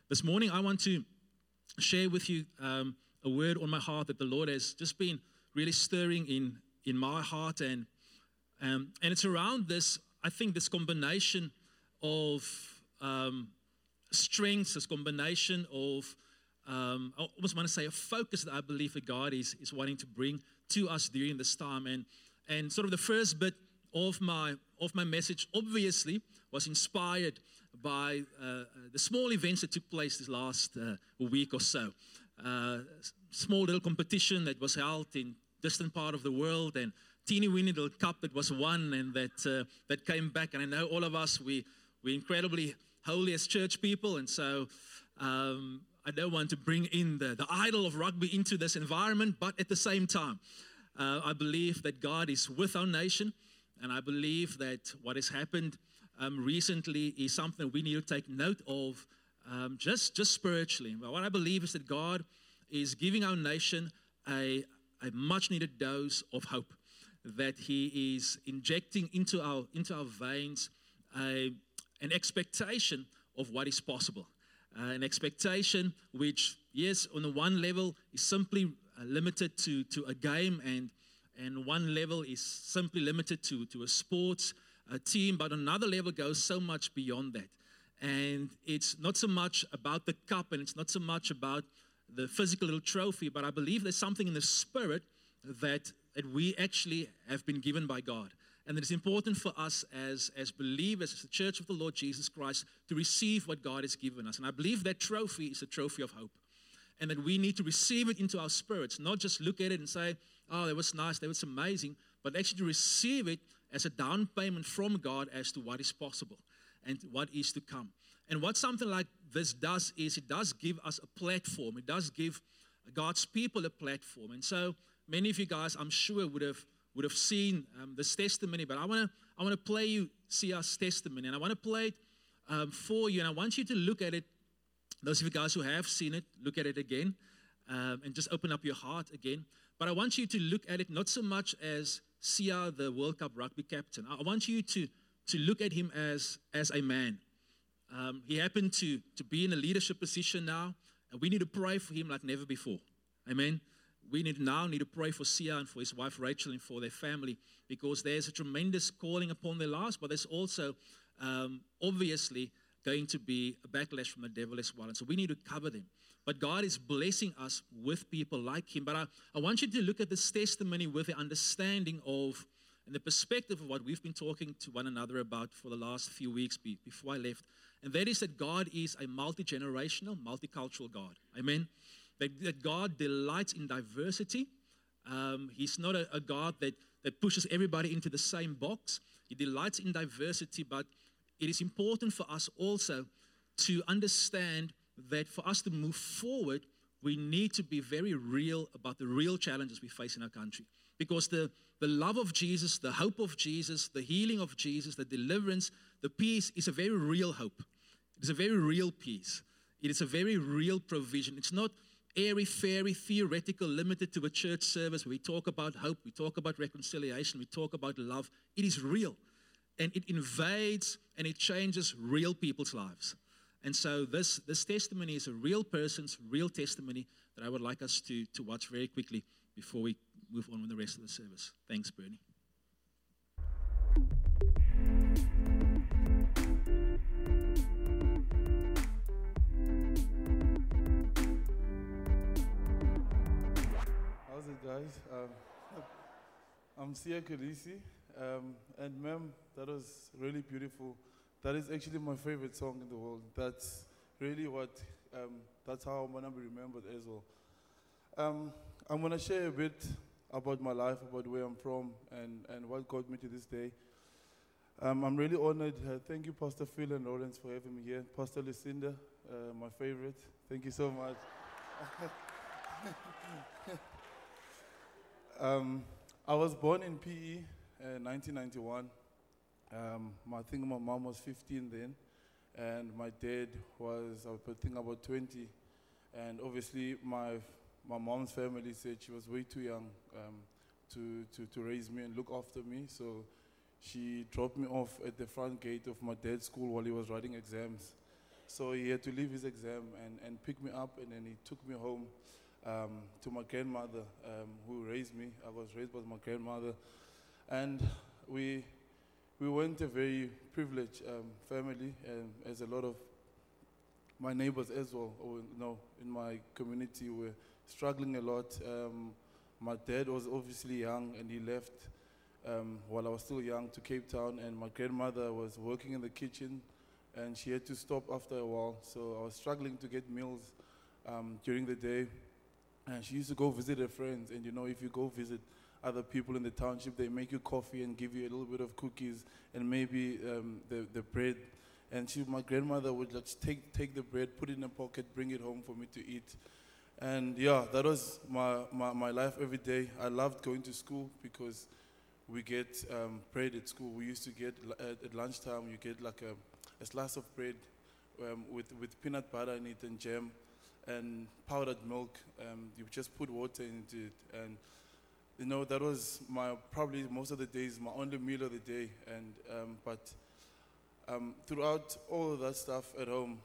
this morning I want to share with you a word on my heart that the Lord has just been really stirring in my heart, and it's around this, I think, this combination of strengths, this combination of, I almost want to say a focus that I believe that God is wanting to bring to us during this time. And sort of the first bit of my message obviously was inspired by the small events that took place this last week or so. Small little competition that was held in distant part of the world, and teeny weeny little cup that was won and that came back. And I know all of us, we're incredibly holy as church people, and so I don't want to bring in the idol of rugby into this environment, but at the same time, I believe that God is with our nation, and I believe that what has happened recently is something that we need to take note of, just spiritually. Well, what I believe is that God is giving our nation a much-needed dose of hope, that He is injecting into our veins an expectation of what is possible, an expectation which, yes, on the one level is simply limited to a game, and one level is simply limited to a sports team, but another level goes so much beyond that. And it's not so much about the cup, and it's not so much about the physical little trophy, but I believe there's something in the spirit that we actually have been given by God. And it's important for us as believers, as the church of the Lord Jesus Christ, to receive what God has given us. And I believe that trophy is a trophy of hope. And that we need to receive it into our spirits, not just look at it and say, oh, that was nice, that was amazing, but actually to receive it as a down payment from God as to what is possible and what is to come. And what something like this does is it does give us a platform. It does give God's people a platform. And so many of you guys, I'm sure, would have seen this testimony, but I want to play you Sia's testimony, and I want to play it for you, and I want you to look at it. Those of you guys who have seen it, look at it again, and just open up your heart again. But I want you to look at it not so much as Sia, the World Cup rugby captain. I want you to look at him as a man. He happened to be in a leadership position now, and we need to pray for him like never before. Amen. We need to pray for Sia and for his wife Rachel and for their family, because there's a tremendous calling upon their lives, but there's also obviously going to be a backlash from the devil as well. And so we need to cover them. But God is blessing us with people like him. But I want you to look at this testimony with the understanding of and the perspective of what we've been talking to one another about for the last few weeks before I left. And that is that God is a multi-generational, multicultural God. Amen. That God delights in diversity. He's not a God that pushes everybody into the same box. He delights in diversity, but it is important for us also to understand that for us to move forward, we need to be very real about the real challenges we face in our country. Because the love of Jesus, the hope of Jesus, the healing of Jesus, the deliverance, the peace is a very real hope. It is a very real peace. It is a very real provision. It's not airy-fairy, theoretical, limited to a church service where we talk about hope, we talk about reconciliation, we talk about love. It is real. And it invades and it changes real people's lives. And so this testimony is a real person's real testimony that I would like us to watch very quickly before we move on with the rest of the service. Thanks, Bernie. How's it, guys? I'm Sia Khaleesi, and ma'am, that was really beautiful. That is actually my favorite song in the world. That's really that's how I'm gonna be remembered as well. I'm gonna share a bit about my life, about where I'm from, and what got me to this day. I'm really honored. Thank you, Pastor Phil and Lawrence, for having me here. Pastor Lucinda, my favorite. Thank you so much. I was born in PE in 1991. I think my mom was 15 then, and my dad was, I think, about 20. And obviously, my mom's family said she was way too young to raise me and look after me. So she dropped me off at the front gate of my dad's school while he was writing exams. So he had to leave his exam and pick me up, and then he took me home to my grandmother who raised me. I was raised by my grandmother. And we weren't a very privileged family, as a lot of my neighbors as well, or, in my community were struggling a lot. My dad was obviously young, and he left while I was still young to Cape Town, and my grandmother was working in the kitchen, and she had to stop after a while. So I was struggling to get meals during the day, and she used to go visit her friends. And if you go visit other people in the township, they make you coffee and give you a little bit of cookies and maybe the bread. And my grandmother would just take the bread, put it in a pocket, bring it home for me to eat. And yeah, that was my life every day. I loved going to school because we get bread at school. We used to get, at lunchtime, you get like a slice of bread with peanut butter in it and jam and powdered milk. You just put water into it. And that was probably most of the days, my only meal of the day. But throughout all of that stuff at home,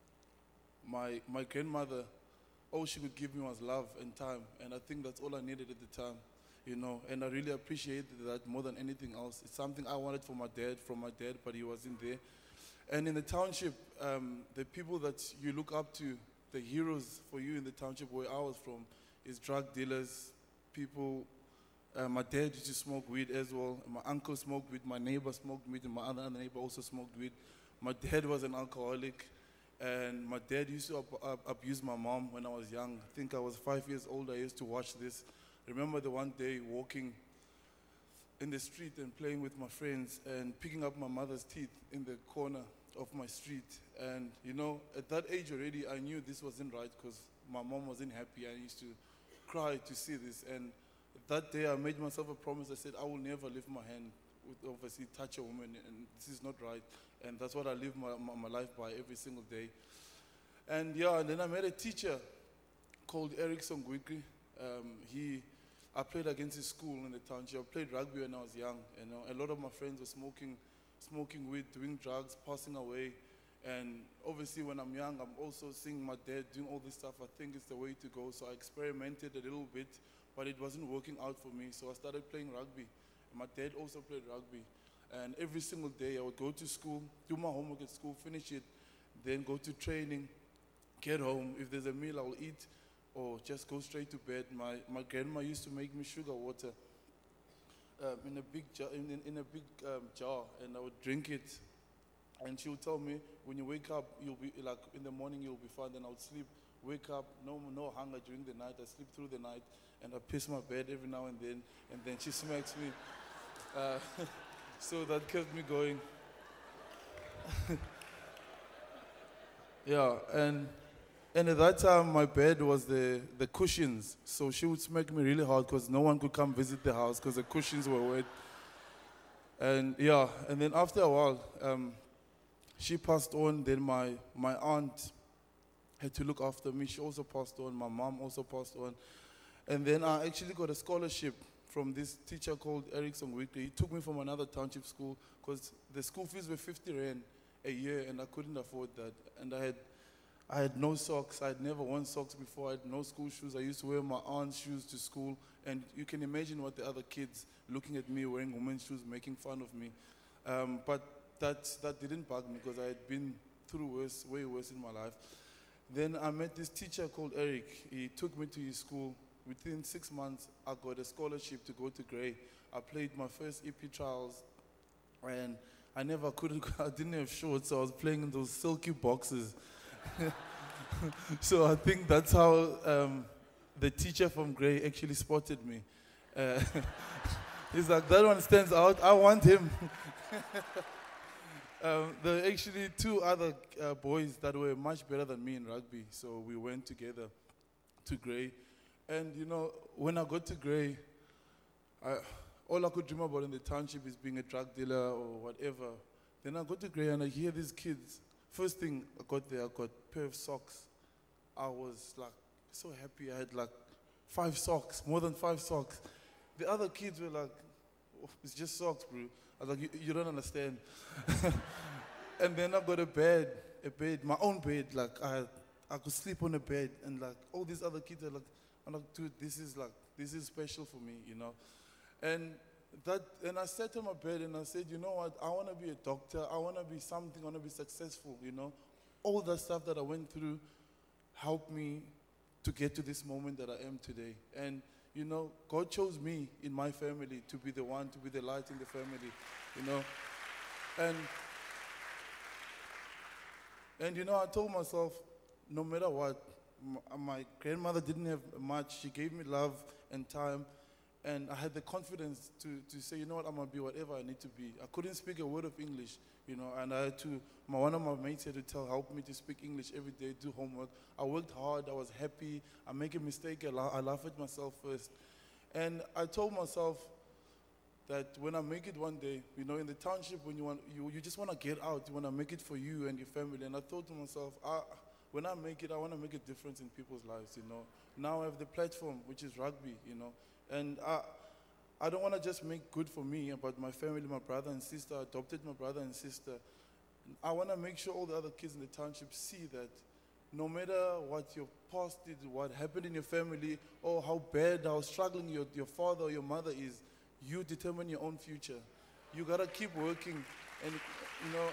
my grandmother, all she could give me was love and time. And I think that's all I needed at the time, And I really appreciated that more than anything else. It's something I wanted from my dad, but he wasn't there. And in the township, the people that you look up to, the heroes for you in the township where I was from, is drug dealers, people. My dad used to smoke weed as well. My uncle smoked weed. My neighbor smoked weed, and my other neighbor also smoked weed. My dad was an alcoholic, and my dad used to abuse my mom when I was young. I think I was 5 years old. I used to watch this. I remember the one day walking in the street and playing with my friends and picking up my mother's teeth in the corner of my street. And at that age already, I knew this wasn't right because my mom wasn't happy. I used to cry to see this. And that day I made myself a promise. I said, I will never lift my hand with obviously touch a woman, and this is not right. And that's what I live my life by every single day. And then I met a teacher called Eric Songwikri. I played against his school in the township. I played rugby when I was young. A lot of my friends were smoking weed, doing drugs, passing away. And obviously when I'm young, I'm also seeing my dad doing all this stuff. I think it's the way to go. So I experimented a little bit, but it wasn't working out for me. So I started playing rugby. And my dad also played rugby. And every single day I would go to school, do my homework at school, finish it, then go to training, get home. If there's a meal, I will eat, or just go straight to bed. My grandma used to make me sugar water in a big jar, jar, and I would drink it. And she would tell me, when you wake up, you'll be like in the morning you'll be fine. Then I would sleep, wake up, no hunger during the night. I sleep through the night, and I piss my bed every now and then she smacks me. So that kept me going. Yeah, and at that time, my bed was the cushions. So she would smack me really hard because no one could come visit the house because the cushions were wet. And then after a while, she passed on. Then my aunt had to look after me. She also passed on. My mom also passed on. And then I actually got a scholarship from this teacher called Eric Songwikri. He took me from another township school because the school fees were 50 Rand a year, and I couldn't afford that. And I had no socks. I had never worn socks before. I had no school shoes. I used to wear my aunt's shoes to school. And you can imagine what the other kids looking at me wearing women's shoes, making fun of me. But that didn't bug me because I had been through way worse in my life. Then I met this teacher called Eric. He took me to his school. Within 6 months, I got a scholarship to go to Grey. I played my first EP trials, and I didn't have shorts, so I was playing in those silky boxes. So I think that's how the teacher from Grey actually spotted me. He's like, that one stands out, I want him. There were actually two other boys that were much better than me in rugby, so we went together to Grey. And when I got to Grey, all I could dream about in the township is being a drug dealer or whatever. Then I got to Grey and I hear these kids. First thing I got there, I got a pair of socks. I was like so happy. I had like 5 socks, more than 5 socks. The other kids were like, oh, it's just socks, bro. I was like, you don't understand. And then I got a bed a bed, my own bed. Like I could sleep on a bed, and like all these other kids are like, I'm like, dude, this is special for me, you know. And I sat on my bed and I said, you know what? I want to be a doctor. I want to be something. I want to be successful, you know. All the stuff that I went through helped me to get to this moment that I am today. And, you know, God chose me in my family to be the one, to be the light in the family, you know. And you know, I told myself, no matter what, my grandmother didn't have much. She gave me love and time. And I had the confidence to say, you know what, I'm going to be whatever I need to be. I couldn't speak a word of English, you know, and I had to, one of my mates had to help me to speak English every day, do homework. I worked hard, I was happy. I make a mistake, I laugh at myself first. And I told myself that when I make it one day, you know, in the township, when you just want to get out, you want to make it for you and your family. And I thought to myself, when I make it, I want to make a difference in people's lives, you know. Now I have the platform, which is rugby, you know. And I don't want to just make good for me, but my family, my brother and sister, I adopted my brother and sister. I want to make sure all the other kids in the township see that no matter what your past did, what happened in your person or how bad, how struggling your father or your mother is, you determine your own future. You got to keep working and, you know,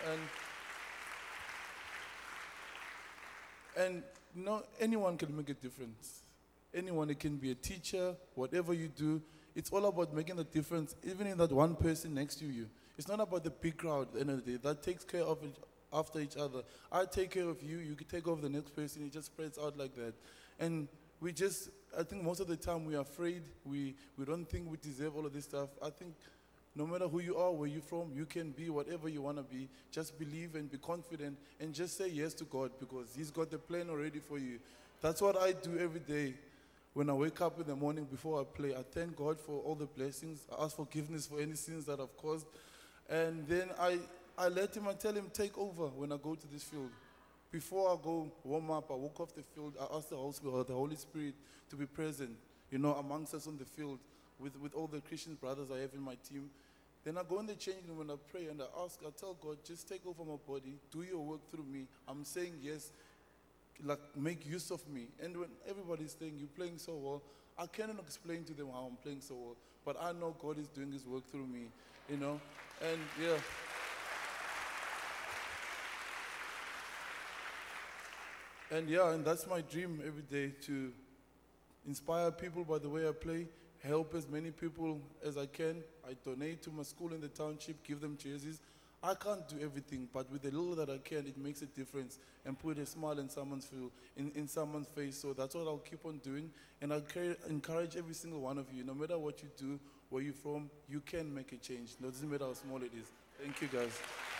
and you know, anyone can make a difference. Anyone, it can be a teacher, whatever you do, it's all about making a difference, even in that one person next to you. It's not about the big crowd at the end of the day. That takes care of it after each other. I take care of you, you can take over the next person, it just spreads out like that. And I think most of the time we are afraid, we don't think we deserve all of this stuff. I think no matter who you are, where you're from, you can be whatever you want to be. Just believe and be confident and just say yes to God because He's got the plan already for you. That's what I do every day. When I wake up in the morning before I play, I thank God for all the blessings. I ask forgiveness for any sins that I've caused. And then I let Him, I tell Him, take over when I go to this field. Before I go warm up, I walk off the field, I ask the Holy Spirit to be present, you know, amongst us on the field with all the Christian brothers I have in my team. Then I go in the changing room and I pray and I tell God, just take over my body, do your work through me. I'm saying yes. Like, make use of me. And when everybody's saying, you're playing so well, I cannot explain to them how I'm playing so well. But I know God is doing His work through me, you know. And, yeah. And that's my dream every day, to inspire people by the way I play, help as many people as I can. I donate to my school in the township, give them jerseys. I can't do everything, but with the little that I can, it makes a difference and put a smile in someone's face. So that's what I'll keep on doing. And I encourage every single one of you, no matter what you do, where you're from, you can make a change. No, it doesn't matter how small it is. Thank you, guys.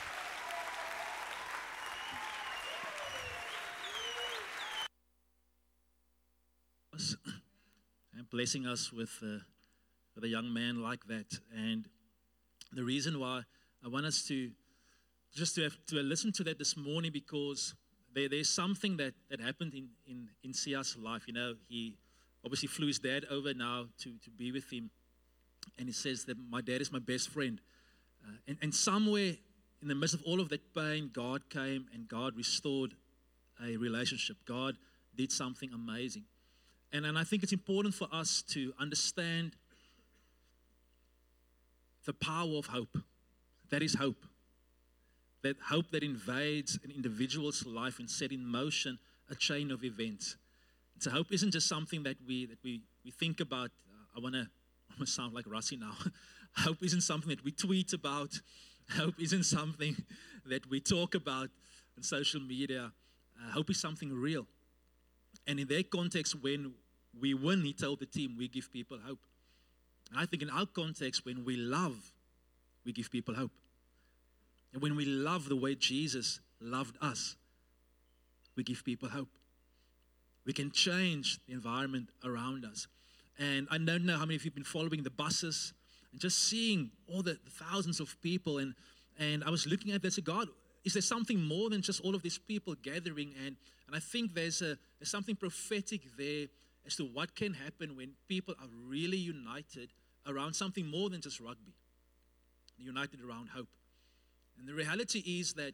And blessing us with a young man like that. And the reason why I want us to listen to that this morning, because there's something that happened in Sia's life. You know, he obviously flew his dad over now to be with him. And he says that my dad is my best friend. And somewhere in the midst of all of that pain, God came and God restored a relationship. God did something amazing. And I think it's important for us to understand the power of hope. That is hope. That hope that invades an individual's life and set in motion a chain of events. So hope isn't just something that we think about. I want to sound like Rassi now. Hope isn't something that we tweet about. Hope isn't something that we talk about on social media. Hope is something real. And in that context, when we win, he told the team, we give people hope. And I think in our context, when we love, we give people hope. And when we love the way Jesus loved us, we give people hope. We can change the environment around us. And I don't know how many of you have been following the buses and just seeing all the thousands of people. And I was looking at this, God, is there something more than just all of these people gathering? And I think there's something prophetic there as to what can happen when people are really united around something more than just rugby. United around hope. And the reality is that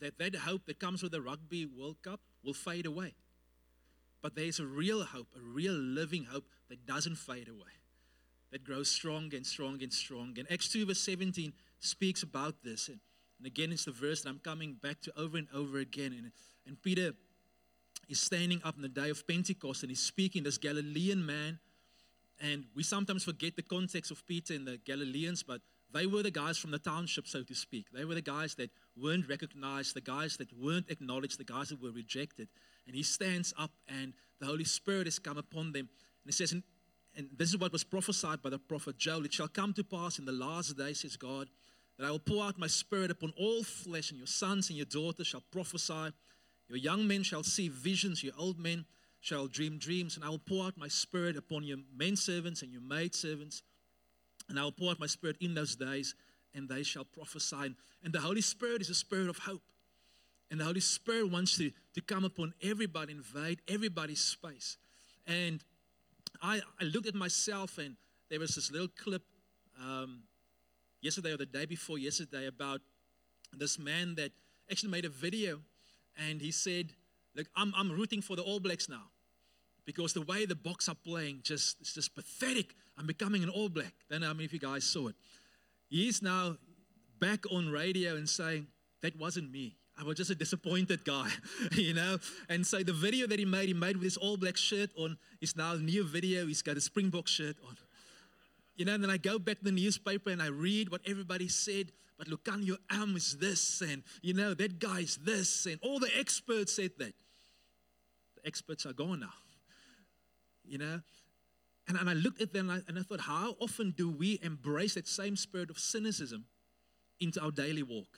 that hope that comes with the Rugby World Cup will fade away. But there's a real hope, a real living hope that doesn't fade away, that grows stronger and stronger and stronger. And Acts 2 verse 17 speaks about this. And again, it's the verse that I'm coming back to over and over again. And Peter is standing up on the day of Pentecost and he's speaking, this Galilean man. And we sometimes forget the context of Peter and the Galileans, but they were the guys from the township, so to speak. They were the guys that weren't recognized, the guys that weren't acknowledged, the guys that were rejected. And he stands up and the Holy Spirit has come upon them. And it says, and this is what was prophesied by the prophet Joel, it shall come to pass in the last days, says God, that I will pour out my Spirit upon all flesh, and your sons and your daughters shall prophesy. Your young men shall see visions, your old men shall dream dreams, and I will pour out my Spirit upon your men servants and your maid servants, and I will pour out my Spirit in those days, and they shall prophesy. And the Holy Spirit is a spirit of hope. And the Holy Spirit wants to come upon everybody, invade everybody's space. And I looked at myself, and there was this little clip yesterday or the day before yesterday about this man that actually made a video, and he said, look, I'm rooting for the All Blacks now because the way the Boks are playing, it's just pathetic. I'm becoming an All Black. Don't know how many of you guys saw it. He's now back on radio and saying, that wasn't me. I was just a disappointed guy, you know. And so the video that he made with his All Black shirt on is now a new video. He's got a Springbok shirt on. You know, and then I go back to the newspaper and I read what everybody said. But Lucan, your arm is this, and you know, that guy is this, and all the experts said that. The experts are gone now, you know. And I looked at them and I thought, how often do we embrace that same spirit of cynicism into our daily walk?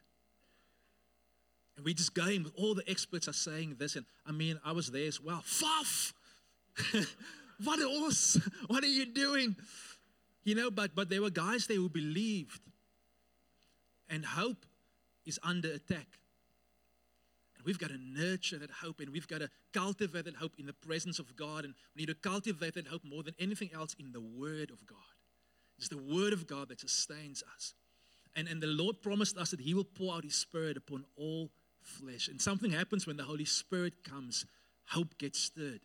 And we're just going with all the experts are saying this, and I mean, I was there as well. Faf! What a horse! What are you doing? You know, but there were guys there who believed. And hope is under attack. And we've got to nurture that hope, and we've got to cultivate that hope in the presence of God. And we need to cultivate that hope more than anything else in the Word of God. It's the Word of God that sustains us. And the Lord promised us that He will pour out His Spirit upon all flesh. And something happens when the Holy Spirit comes. Hope gets stirred.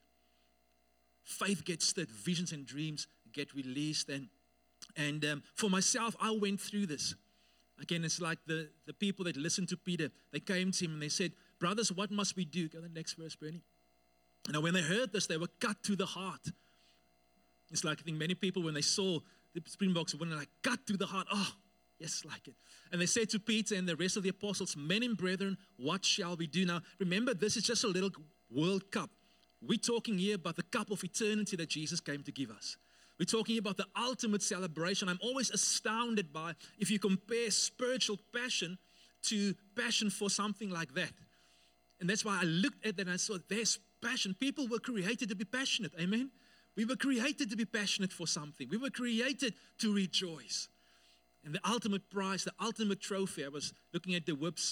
Faith gets stirred. Visions and dreams get released. And for myself, I went through this. Again, it's like the people that listened to Peter, they came to him and they said, brothers, what must we do? Go to the next verse, Bernie. And when they heard this, they were cut to the heart. It's like, I think many people, when they saw the Springboks, were like, cut to the heart. Oh, yes, like it. And they said to Peter and the rest of the apostles, men and brethren, what shall we do? Now, remember, this is just a little World Cup. We're talking here about the cup of eternity that Jesus came to give us. We're talking about the ultimate celebration. I'm always astounded by if you compare spiritual passion to passion for something like that. And that's why I looked at that and I saw there's passion. People were created to be passionate. Amen? We were created to be passionate for something. We were created to rejoice. And the ultimate prize, the ultimate trophy, I was looking at the Whips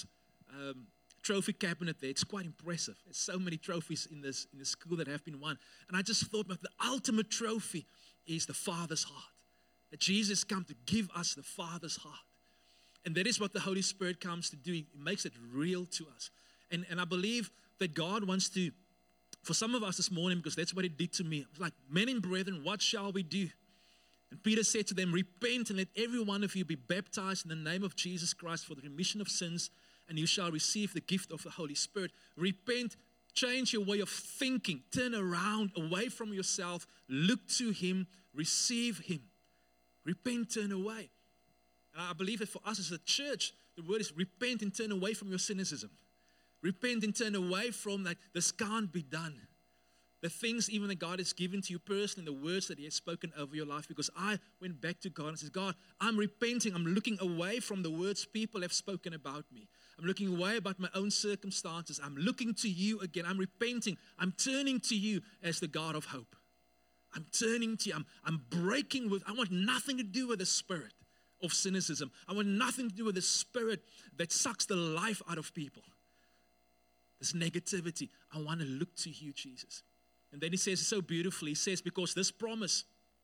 trophy cabinet there. It's quite impressive. There's so many trophies in this school that have been won. And I just thought about the ultimate trophy is the Father's heart. That Jesus come to give us the Father's heart. And that is what the Holy Spirit comes to do. He makes it real to us. And I believe that God wants to, for some of us this morning, because that's what He did to me. It was like, men and brethren, what shall we do? And Peter said to them, repent and let every one of you be baptized in the name of Jesus Christ for the remission of sins, and you shall receive the gift of the Holy Spirit. Repent. Change your way of thinking. Turn around, away from yourself. Look to Him. Receive Him. Repent, turn away. And I believe that for us as a church, the word is repent and turn away from your cynicism. Repent and turn away from that. This can't be done. The things even that God has given to you personally, the words that He has spoken over your life, because I went back to God and said, God, I'm repenting. I'm looking away from the words people have spoken about me. I'm looking away about my own circumstances. I'm looking to You again. I'm repenting. I'm turning to You as the God of hope. I'm turning to You. I'm breaking with, I want nothing to do with the spirit of cynicism. I want nothing to do with the spirit that sucks the life out of people. This negativity. I want to look to You, Jesus. And then He says so beautifully, He says, because this promise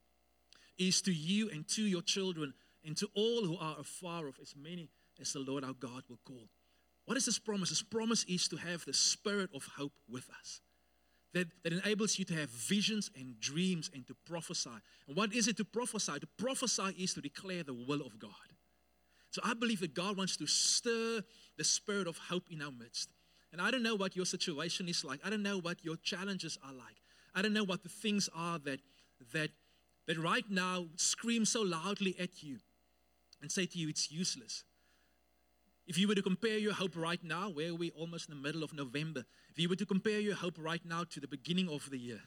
is to you and to your children and to all who are afar off, as many as the Lord our God will call. What is this promise? This promise is to have the spirit of hope with us. That enables you to have visions and dreams and to prophesy. And what is it to prophesy? To prophesy is to declare the will of God. So I believe that God wants to stir the spirit of hope in our midst. And I don't know what your situation is like. I don't know what your challenges are like. I don't know what the things are that right now scream so loudly at you and say to you it's useless. If you were to compare your hope right now, where we're almost in the middle of November, if you were to compare your hope right now to the beginning of the year,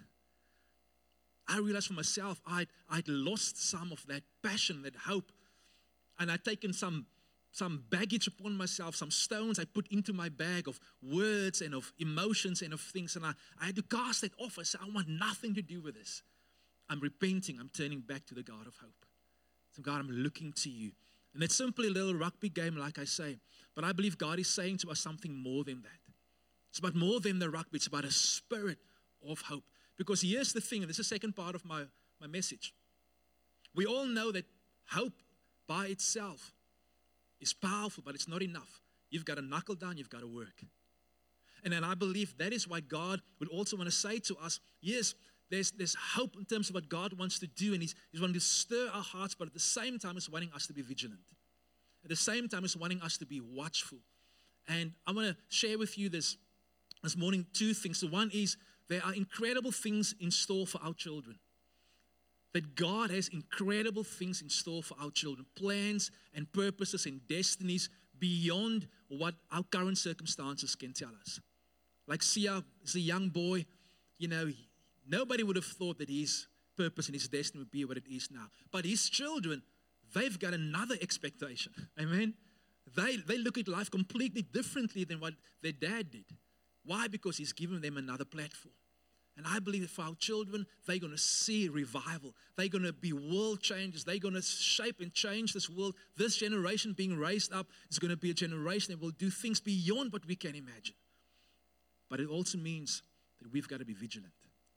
I realized for myself I'd lost some of that passion, that hope, and I'd taken some baggage upon myself, some stones I put into my bag of words and of emotions and of things, and I had to cast it off. I said, I want nothing to do with this. I'm repenting. I'm turning back to the God of hope. So God, I'm looking to you. And it's simply a little rugby game, like I say. But I believe God is saying to us something more than that. It's about more than the rugby. It's about a spirit of hope. Because here's the thing, and this is the second part of my message. We all know that hope by itself is powerful, but it's not enough. You've got to knuckle down, you've got to work. And then I believe that is why God would also want to say to us, yes, there's hope in terms of what God wants to do, and He's wanting to stir our hearts, but at the same time, He's wanting us to be vigilant. At the same time, He's wanting us to be watchful. And I want to share with you this morning two things. The one is there are incredible things in store for our children. That God has incredible things in store for our children. Plans and purposes and destinies beyond what our current circumstances can tell us. Like Sia is a young boy, nobody would have thought that his purpose and his destiny would be what it is now. But his children, they've got another expectation. Amen? They look at life completely differently than what their dad did. Why? Because He's given them another platform. And I believe that for our children, they're going to see revival. They're going to be world changers. They're going to shape and change this world. This generation being raised up is going to be a generation that will do things beyond what we can imagine. But it also means that we've got to be vigilant.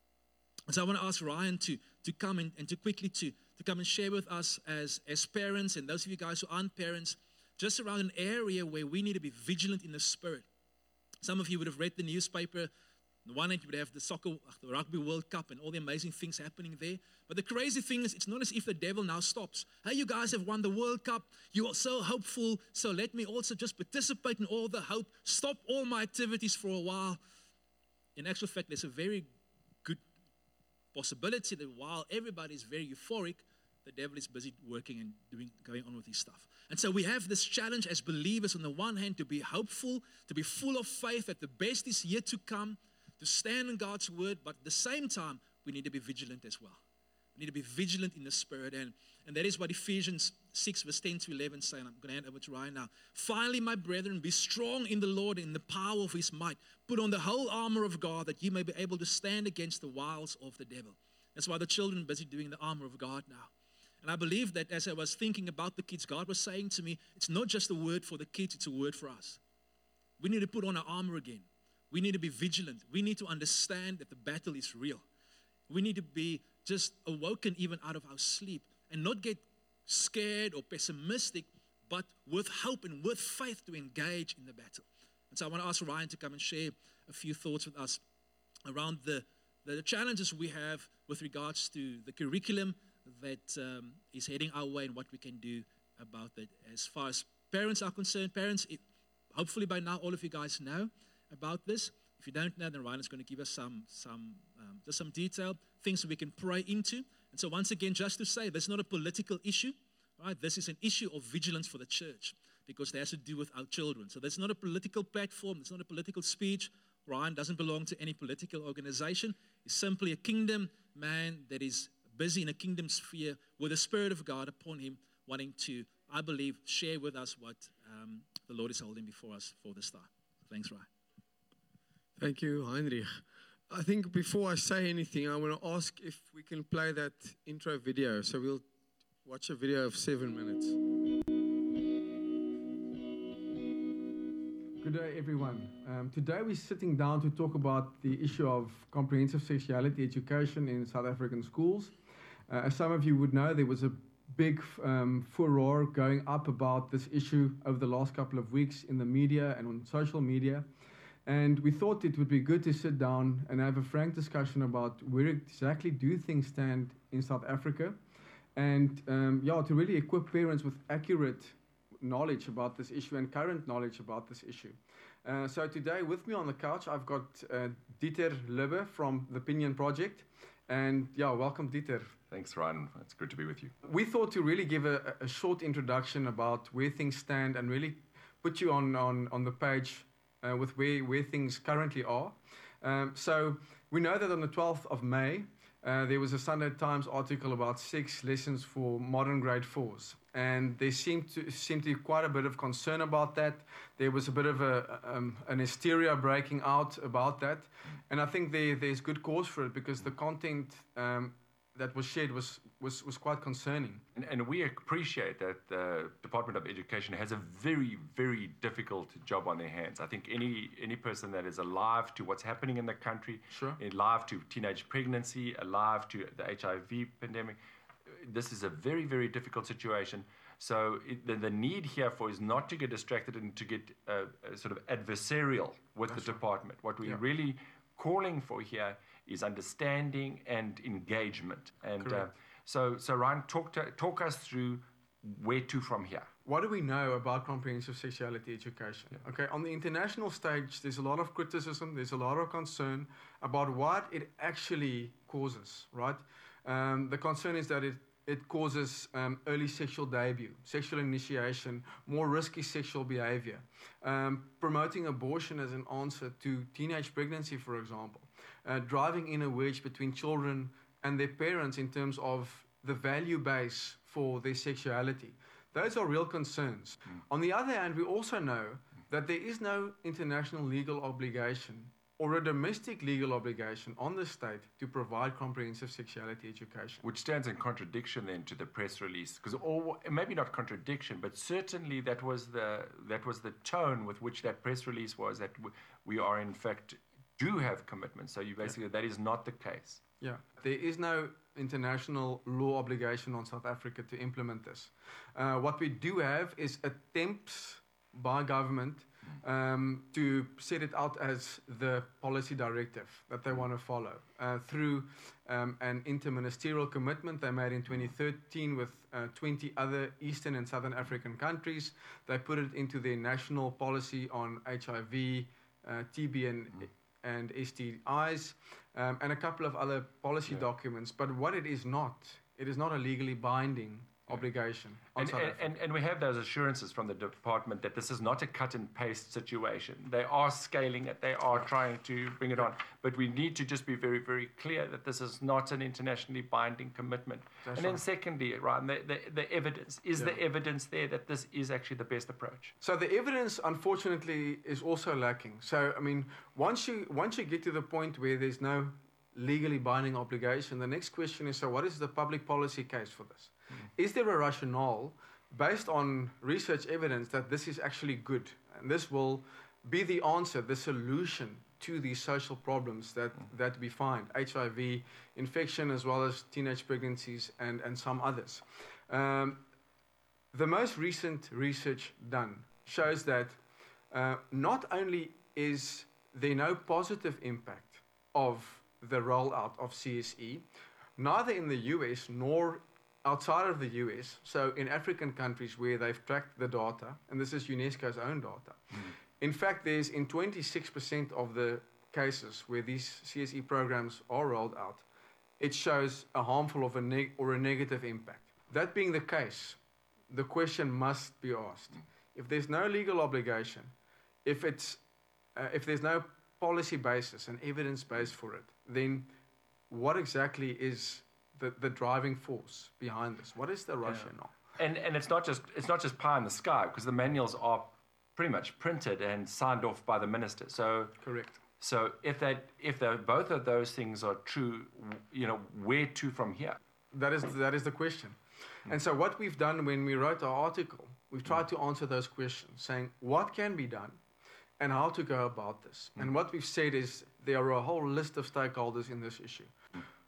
And so I want to ask Ryan to come and to quickly to come and share with us as parents, and those of you guys who aren't parents, just around an area where we need to be vigilant in the spirit. Some of you would have read the newspaper. On the one hand, you would have the Rugby World Cup and all the amazing things happening there. But the crazy thing is, it's not as if the devil now stops. Hey, you guys have won the World Cup. You are so hopeful. So let me also just participate in all the hope. Stop all my activities for a while. In actual fact, there's a very good possibility that while everybody is very euphoric, the devil is busy working and going on with his stuff. And so we have this challenge as believers on the one hand to be hopeful, to be full of faith that the best is yet to come, to stand in God's word, but at the same time, we need to be vigilant as well. We need to be vigilant in the spirit, and that is what Ephesians 6 verse 10 to 11 say, and I'm going to hand over to Ryan now. Finally, my brethren, be strong in the Lord and in the power of His might. Put on the whole armor of God that you may be able to stand against the wiles of the devil. That's why the children are busy doing the armor of God now. And I believe that as I was thinking about the kids, God was saying to me, it's not just a word for the kids, it's a word for us. We need to put on our armor again. We need to be vigilant. We need to understand that the battle is real. We need to be just awoken even out of our sleep and not get scared or pessimistic, but with hope and with faith to engage in the battle. And so I want to ask Ryan to come and share a few thoughts with us around the challenges we have with regards to the curriculum that is heading our way and what we can do about that. As far as parents are concerned, hopefully by now all of you guys know about this. If you don't know, then Ryan is going to give us just some detail, things we can pray into. And so once again, just to say, this is not a political issue, right? This is an issue of vigilance for the church because it has to do with our children. So there's not a political platform, it's not a political speech. Ryan doesn't belong to any political organization. He's simply a kingdom man that is busy in a kingdom sphere with the Spirit of God upon him, wanting to, I believe, share with us what the Lord is holding before us for this time. Thanks, Ryan. Thank you, Heinrich. I think before I say anything, I want to ask if we can play that intro video. So we'll watch a video of 7 minutes. Good day, everyone. Today we're sitting down to talk about the issue of comprehensive sexuality education in South African schools. As some of you would know, there was a big furor going up about this issue over the last couple of weeks in the media and on social media. And we thought it would be good to sit down and have a frank discussion about where exactly do things stand in South Africa, and to really equip parents with accurate knowledge about this issue and current knowledge about this issue. So today with me on the couch, I've got Dieter Lubbe from the Pinion Project. And welcome, Dieter. Thanks, Ryan. It's good to be with you. We thought to really give a short introduction about where things stand and really put you on the page with where things currently are. So we know that on the 12th of May, there was a Sunday Times article about 6 lessons for modern grade 4s. And there seemed to be quite a bit of concern about that. There was a bit of an hysteria breaking out about that. And I think there's good cause for it, because the content that was shared was quite concerning. And we appreciate that the Department of Education has a very, very difficult job on their hands. I think any person that is alive to what's happening in the country, Sure. alive to teenage pregnancy, alive to the HIV pandemic, this is a very, very difficult situation. So the need here for is not to get distracted and to get sort of adversarial with the department. What we're really calling for here is understanding and engagement. And so Ryan, talk us through where to from here. What do we know about comprehensive sexuality education? Yeah. Okay, on the international stage, there's a lot of criticism, there's a lot of concern about what it actually causes, right? The concern is that it causes early sexual debut, sexual initiation, more risky sexual behavior, promoting abortion as an answer to teenage pregnancy, for example, driving in a wedge between children and their parents in terms of the value base for their sexuality. Those are real concerns. On the other hand, we also know that there is no international legal obligation or a domestic legal obligation on the state to provide comprehensive sexuality education. Which stands in contradiction then to the press release, because maybe not contradiction, but certainly that was the tone with which that press release was, that we are in fact do have commitments. So you basically that is not the case. Yeah, there is no international law obligation on South Africa to implement this. What we do have is attempts by government to set it out as the policy directive that they want to follow through an interministerial commitment they made in 2013 with 20 other Eastern and Southern African countries. They put it into their national policy on HIV, TB and STIs, and a couple of other policy documents. But what it is not a legally binding obligation on South Africa. And we have those assurances from the department that this is not a cut and paste situation. They are scaling it. They are trying to bring it on. But we need to just be very, very clear that this is not an internationally binding commitment. That's and then right. Secondly, Ryan, the evidence. Is the evidence there that this is actually the best approach? So the evidence, unfortunately, is also lacking. So, I mean, once you get to the point where there's no legally binding obligation, the next question is, so what is the public policy case for this? Is there a rationale based on research evidence that this is actually good and this will be the answer, the solution to these social problems that we find, HIV, infection, as well as teenage pregnancies and some others? The most recent research done shows that not only is there no positive impact of the rollout of CSE, neither in the US nor outside of the US, so in African countries where they've tracked the data, and this is UNESCO's own data. In fact, there's in 26% of the cases where these CSE programs are rolled out, it shows a harmful or a negative impact. That being the case, the question must be asked. If there's no legal obligation, if there's no policy basis and evidence base for it, then what exactly is the driving force behind this? What is the rationale? And it's not just pie in the sky, because the manuals are pretty much printed and signed off by the minister. So Correct. So if both of those things are true, where to from here? That is the question. And so what we've done when we wrote our article, we've tried to answer those questions, saying what can be done and how to go about this. And what we've said is there are a whole list of stakeholders in this issue.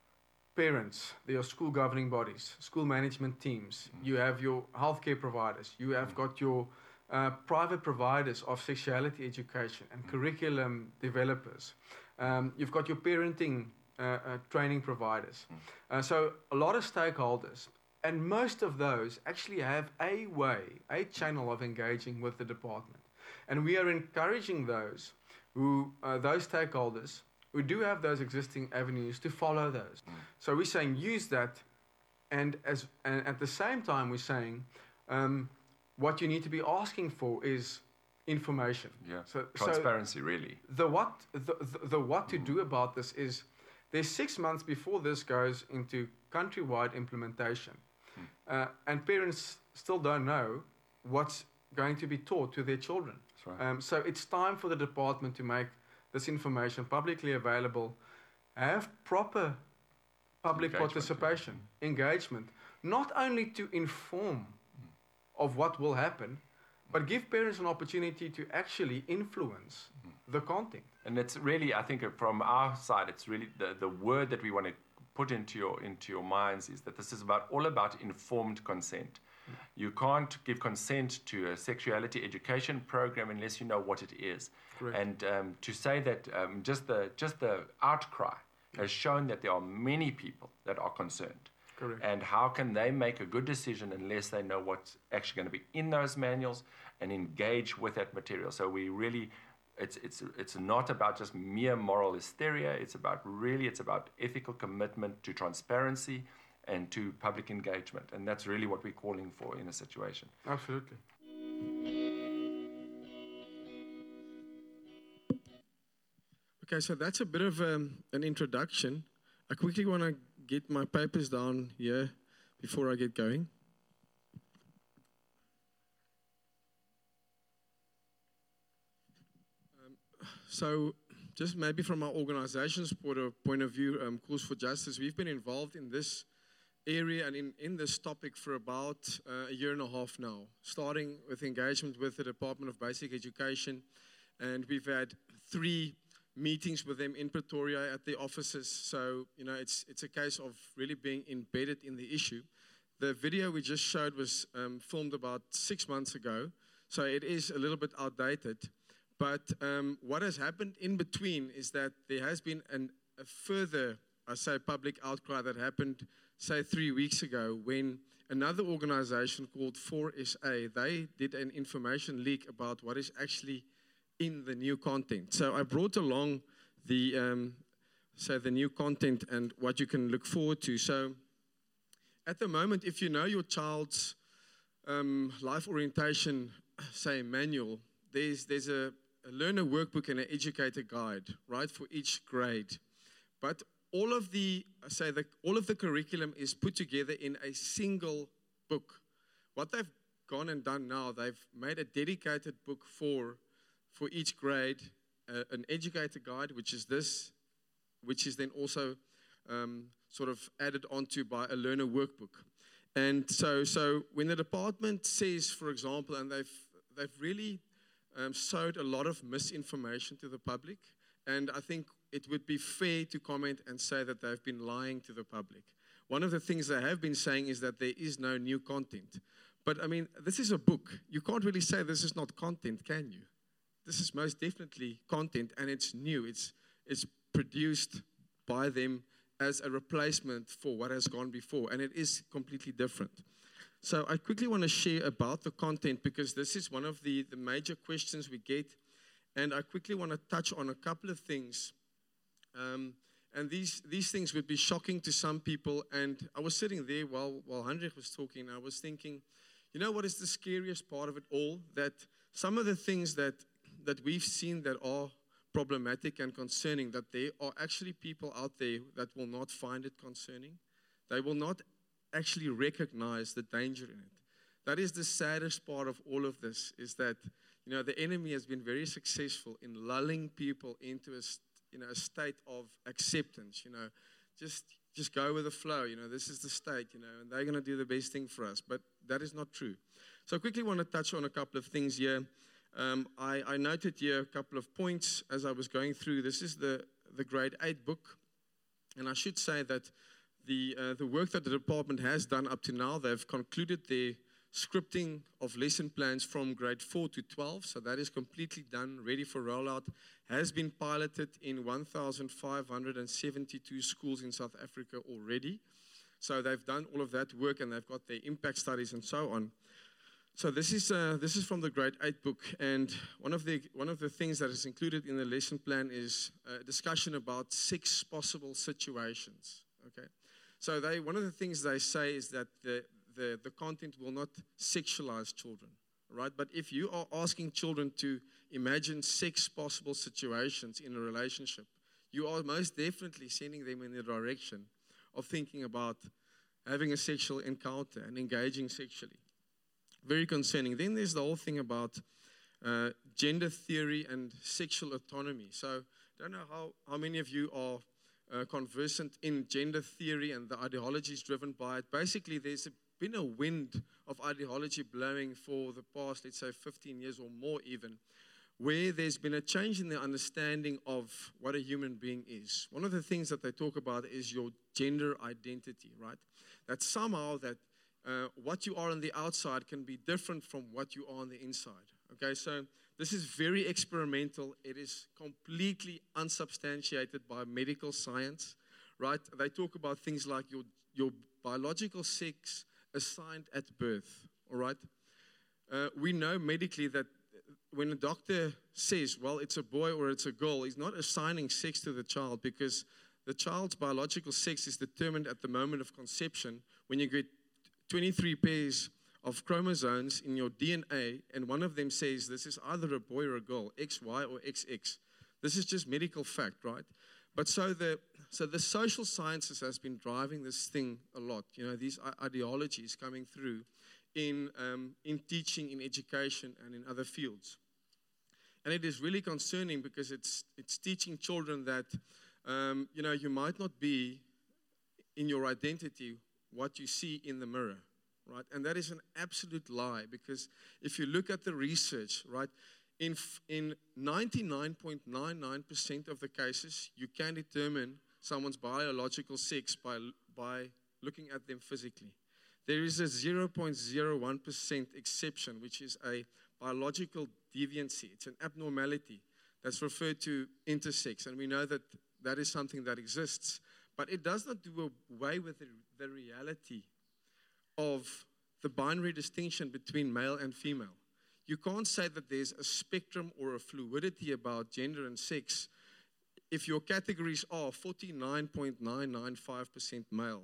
parents, there are school governing bodies, school management teams, you have your healthcare providers, you have got your private providers of sexuality education and curriculum developers. You've got your parenting training providers. So a lot of stakeholders, and most of those actually have a way, a channel of engaging with the department. And we are encouraging those stakeholders who do have those existing avenues to follow those. So we're saying use that, and at the same time we're saying what you need to be asking for is information. Yeah. So Transparency, really. the what to do about this is there's 6 months before this goes into countrywide implementation, and parents still don't know what's going to be taught to their children. That's right. So it's time for the department to make this information publicly available, have proper public Engagement, participation, engagement, not only to inform of what will happen, but give parents an opportunity to actually influence the content. And it's really, I think, from our side, it's really the word that we want to put into your minds is that this is all about informed consent. You can't give consent to a sexuality education program unless you know what it is. Correct. And to say that just the outcry has shown that there are many people that are concerned. Correct. And how can they make a good decision unless they know what's actually going to be in those manuals and engage with that material? So we really, it's not about just mere moral hysteria. It's about ethical commitment to transparency and to public engagement. And that's really what we're calling for in a situation. Absolutely. Okay, so that's a bit of an introduction. I quickly want to get my papers down here before I get going. So just maybe from our organization's point of view, Cause for Justice, we've been involved in this area and in this topic for about a year and a half now, starting with engagement with the Department of Basic Education. And we've had 3 meetings with them in Pretoria at the offices. So, it's a case of really being embedded in the issue. The video we just showed was filmed about 6 months ago, so it is a little bit outdated. But what has happened in between is that there has been a further, public outcry that happened, 3 weeks ago, when another organization called 4SA, they did an information leak about what is actually in the new content. So I brought along the new content and what you can look forward to. So at the moment, if you know your child's life orientation, manual, there's a learner workbook and an educator guide, right, for each grade. But all of the curriculum is put together in a single book. What they've gone and done now, they've made a dedicated book for each grade, an educator guide, which is this, which is then also sort of added onto by a learner workbook. And so when the department says, for example, and they've really sowed a lot of misinformation to the public, and I think it would be fair to comment and say that they've been lying to the public. One of the things they have been saying is that there is no new content. But I mean, this is a book. You can't really say this is not content, can you? This is most definitely content, and it's new. It's produced by them as a replacement for what has gone before, and it is completely different. So I quickly want to share about the content, because this is one of the major questions we get, and I quickly want to touch on a couple of things. And these things would be shocking to some people, and I was sitting there while Hendrik was talking, and I was thinking, what is the scariest part of it all? That some of the things that we've seen that are problematic and concerning, that there are actually people out there that will not find it concerning. They will not actually recognize the danger in it. That is the saddest part of all of this, is that, the enemy has been very successful in lulling people into a state of acceptance, just go with the flow, this is the state, and they're going to do the best thing for us. But that is not true. So I quickly want to touch on a couple of things here. I noted here a couple of points as I was going through. This is the grade 8 book, and I should say that the work that the department has done up to now, they've concluded their scripting of lesson plans from grade 4 to 12. So that is completely done, ready for rollout, has been piloted in 1,572 schools in South Africa already. So they've done all of that work and they've got their impact studies and so on. So this is from the grade 8 book, and one of the things that is included in the lesson plan is a discussion about 6 possible situations. Okay, so one of the things they say is that the content will not sexualize children, right? But if you are asking children to imagine 6 possible situations in a relationship, you are most definitely sending them in the direction of thinking about having a sexual encounter and engaging sexually. Very concerning. Then there's the whole thing about gender theory and sexual autonomy. So I don't know how many of you are conversant in gender theory and the ideologies driven by it. Basically, there's been a wind of ideology blowing for the past, let's say, 15 years or more even, where there's been a change in the understanding of what a human being is. One of the things that they talk about is your gender identity, right? That somehow that what you are on the outside can be different from what you are on the inside. Okay, so this is very experimental. It is completely unsubstantiated by medical science, right? They talk about things like your biological sex assigned at birth, all right? We know medically that when a doctor says, well, it's a boy or it's a girl, he's not assigning sex to the child, because the child's biological sex is determined at the moment of conception when you get 23 pairs of chromosomes in your DNA, and one of them says this is either a boy or a girl, XY or XX. This is just medical fact, right? But so the social sciences has been driving this thing a lot. You know, these ideologies coming through in teaching, in education, and in other fields. And it is really concerning because it's teaching children that, you know, you might not be in your identity what you see in the mirror, right? And that is an absolute lie, because if you look at the research, right, in 99.99% of the cases, you can determine someone's biological sex by looking at them physically. There is a 0.01% exception, which is a biological deviancy. It's an abnormality that's referred to intersex, and we know that that is something that exists. But it does not do away with the reality of the binary distinction between male and female. You can't say that there's a spectrum or a fluidity about gender and sex if your categories are 49.995% male,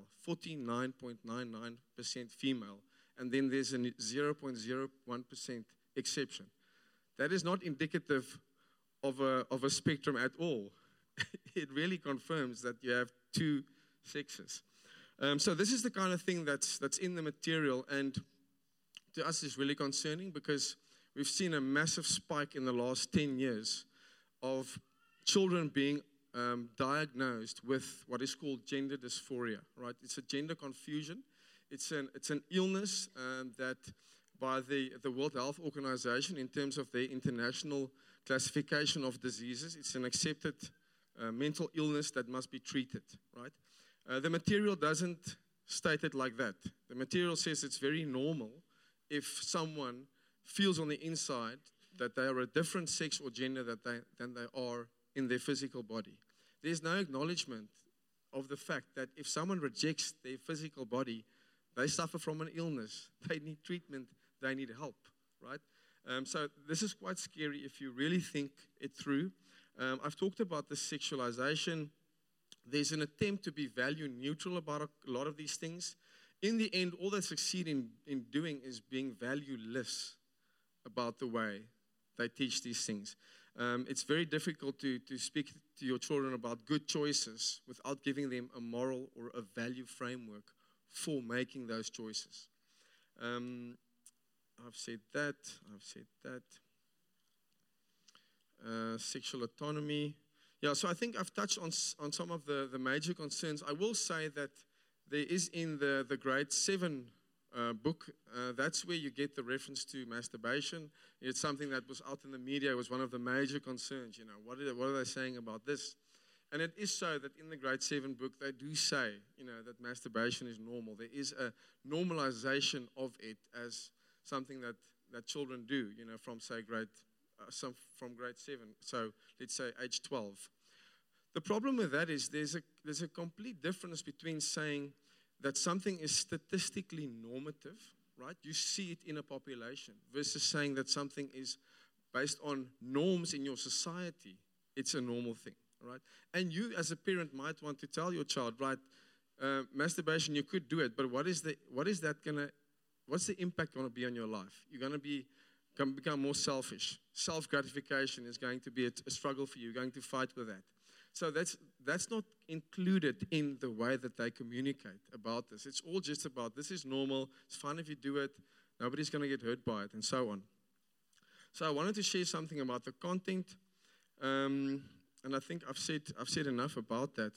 49.99% female, and then there's a 0.01% exception. That is not indicative of a spectrum at all. It really confirms that you have 2 sexes. So this is the kind of thing that's in the material, and to us is really concerning because we've seen a massive spike in the last 10 years of children being diagnosed with what is called gender dysphoria, right? It's a gender confusion. It's an illness that by the World Health Organization, in terms of their international classification of diseases, it's an accepted mental illness that must be treated, right? The material doesn't state it like that. The material says it's very normal if someone feels on the inside that they are a different sex or gender than they are in their physical body. There's no acknowledgement of the fact that if someone rejects their physical body, they suffer from an illness. They need treatment. They need help, right? So this is quite scary if you really think it through. I've talked about the sexualization. There's an attempt to be value neutral about a lot of these things. In the end, all they succeed in doing is being valueless about the way they teach these things. It's very difficult to speak to your children about good choices without giving them a moral or a value framework for making those choices. I've said that. Sexual autonomy. Yeah, so I think I've touched on some of the major concerns. I will say that there is in the grade 7 book, that's where you get the reference to masturbation. It's something that was out in the media. It was one of the major concerns, you know. What are they saying about this? And it is so that in the grade 7 book, they do say, that masturbation is normal. There is a normalization of it as something that children do, from, say, from grade 7. So let's say age 12. The problem with that is there's a complete difference between saying that something is statistically normative, right? You see it in a population, versus saying that something is based on norms in your society. It's a normal thing, right? And you, as a parent, might want to tell your child, right, masturbation, you could do it, but what's the impact going to be on your life? You're going to become more selfish. Self-gratification is going to be a struggle for you. You're going to fight with that. So that's not included in the way that they communicate about this. It's all just about, this is normal, it's fun if you do it, nobody's going to get hurt by it, and so on. So I wanted to share something about the content, and I think I've said enough about that.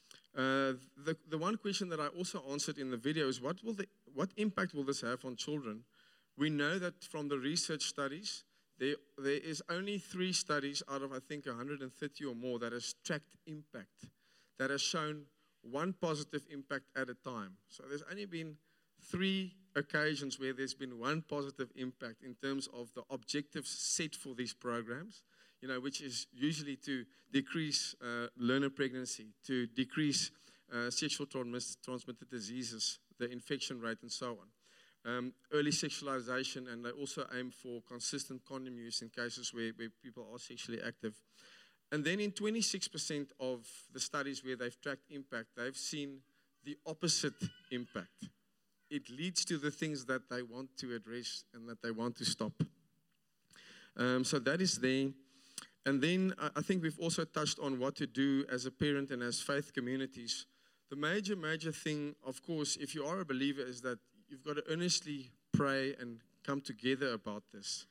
The one question that I also answered in the video is, what impact will this have on children? We know that from the research studies, there is only 3 studies out of, I think, 130 or more that has tracked impact, that has shown one positive impact at a time. So there's only been 3 occasions where there's been one positive impact in terms of the objectives set for these programs, which is usually to decrease learner pregnancy, to decrease sexual transmitted diseases, the infection rate, and so on. Early sexualization, and they also aim for consistent condom use in cases where people are sexually active. And then in 26% of the studies where they've tracked impact, they've seen the opposite impact. It leads to the things that they want to address and that they want to stop. So that is there. And then I think we've also touched on what to do as a parent and as faith communities. The major thing, of course, if you are a believer, is that you've got to earnestly pray and come together about this.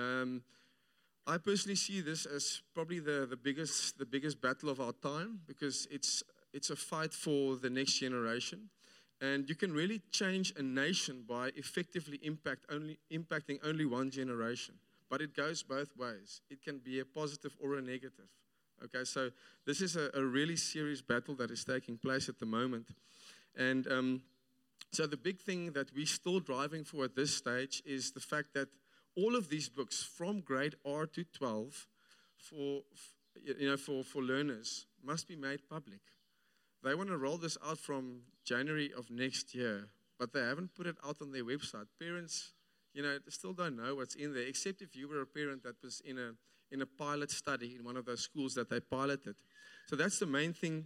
I personally see this as probably the biggest battle of our time, because it's a fight for the next generation. And you can really change a nation by effectively impacting only one generation. But it goes both ways. It can be a positive or a negative. Okay, so this is a really serious battle that is taking place at the moment. And so the big thing that we're still driving for at this stage is the fact that all of these books from grade R to 12 for learners must be made public. They want to roll this out from January of next year, but they haven't put it out on their website. Parents, still don't know what's in there, except if you were a parent that was in a pilot study in one of those schools that they piloted. So that's the main thing.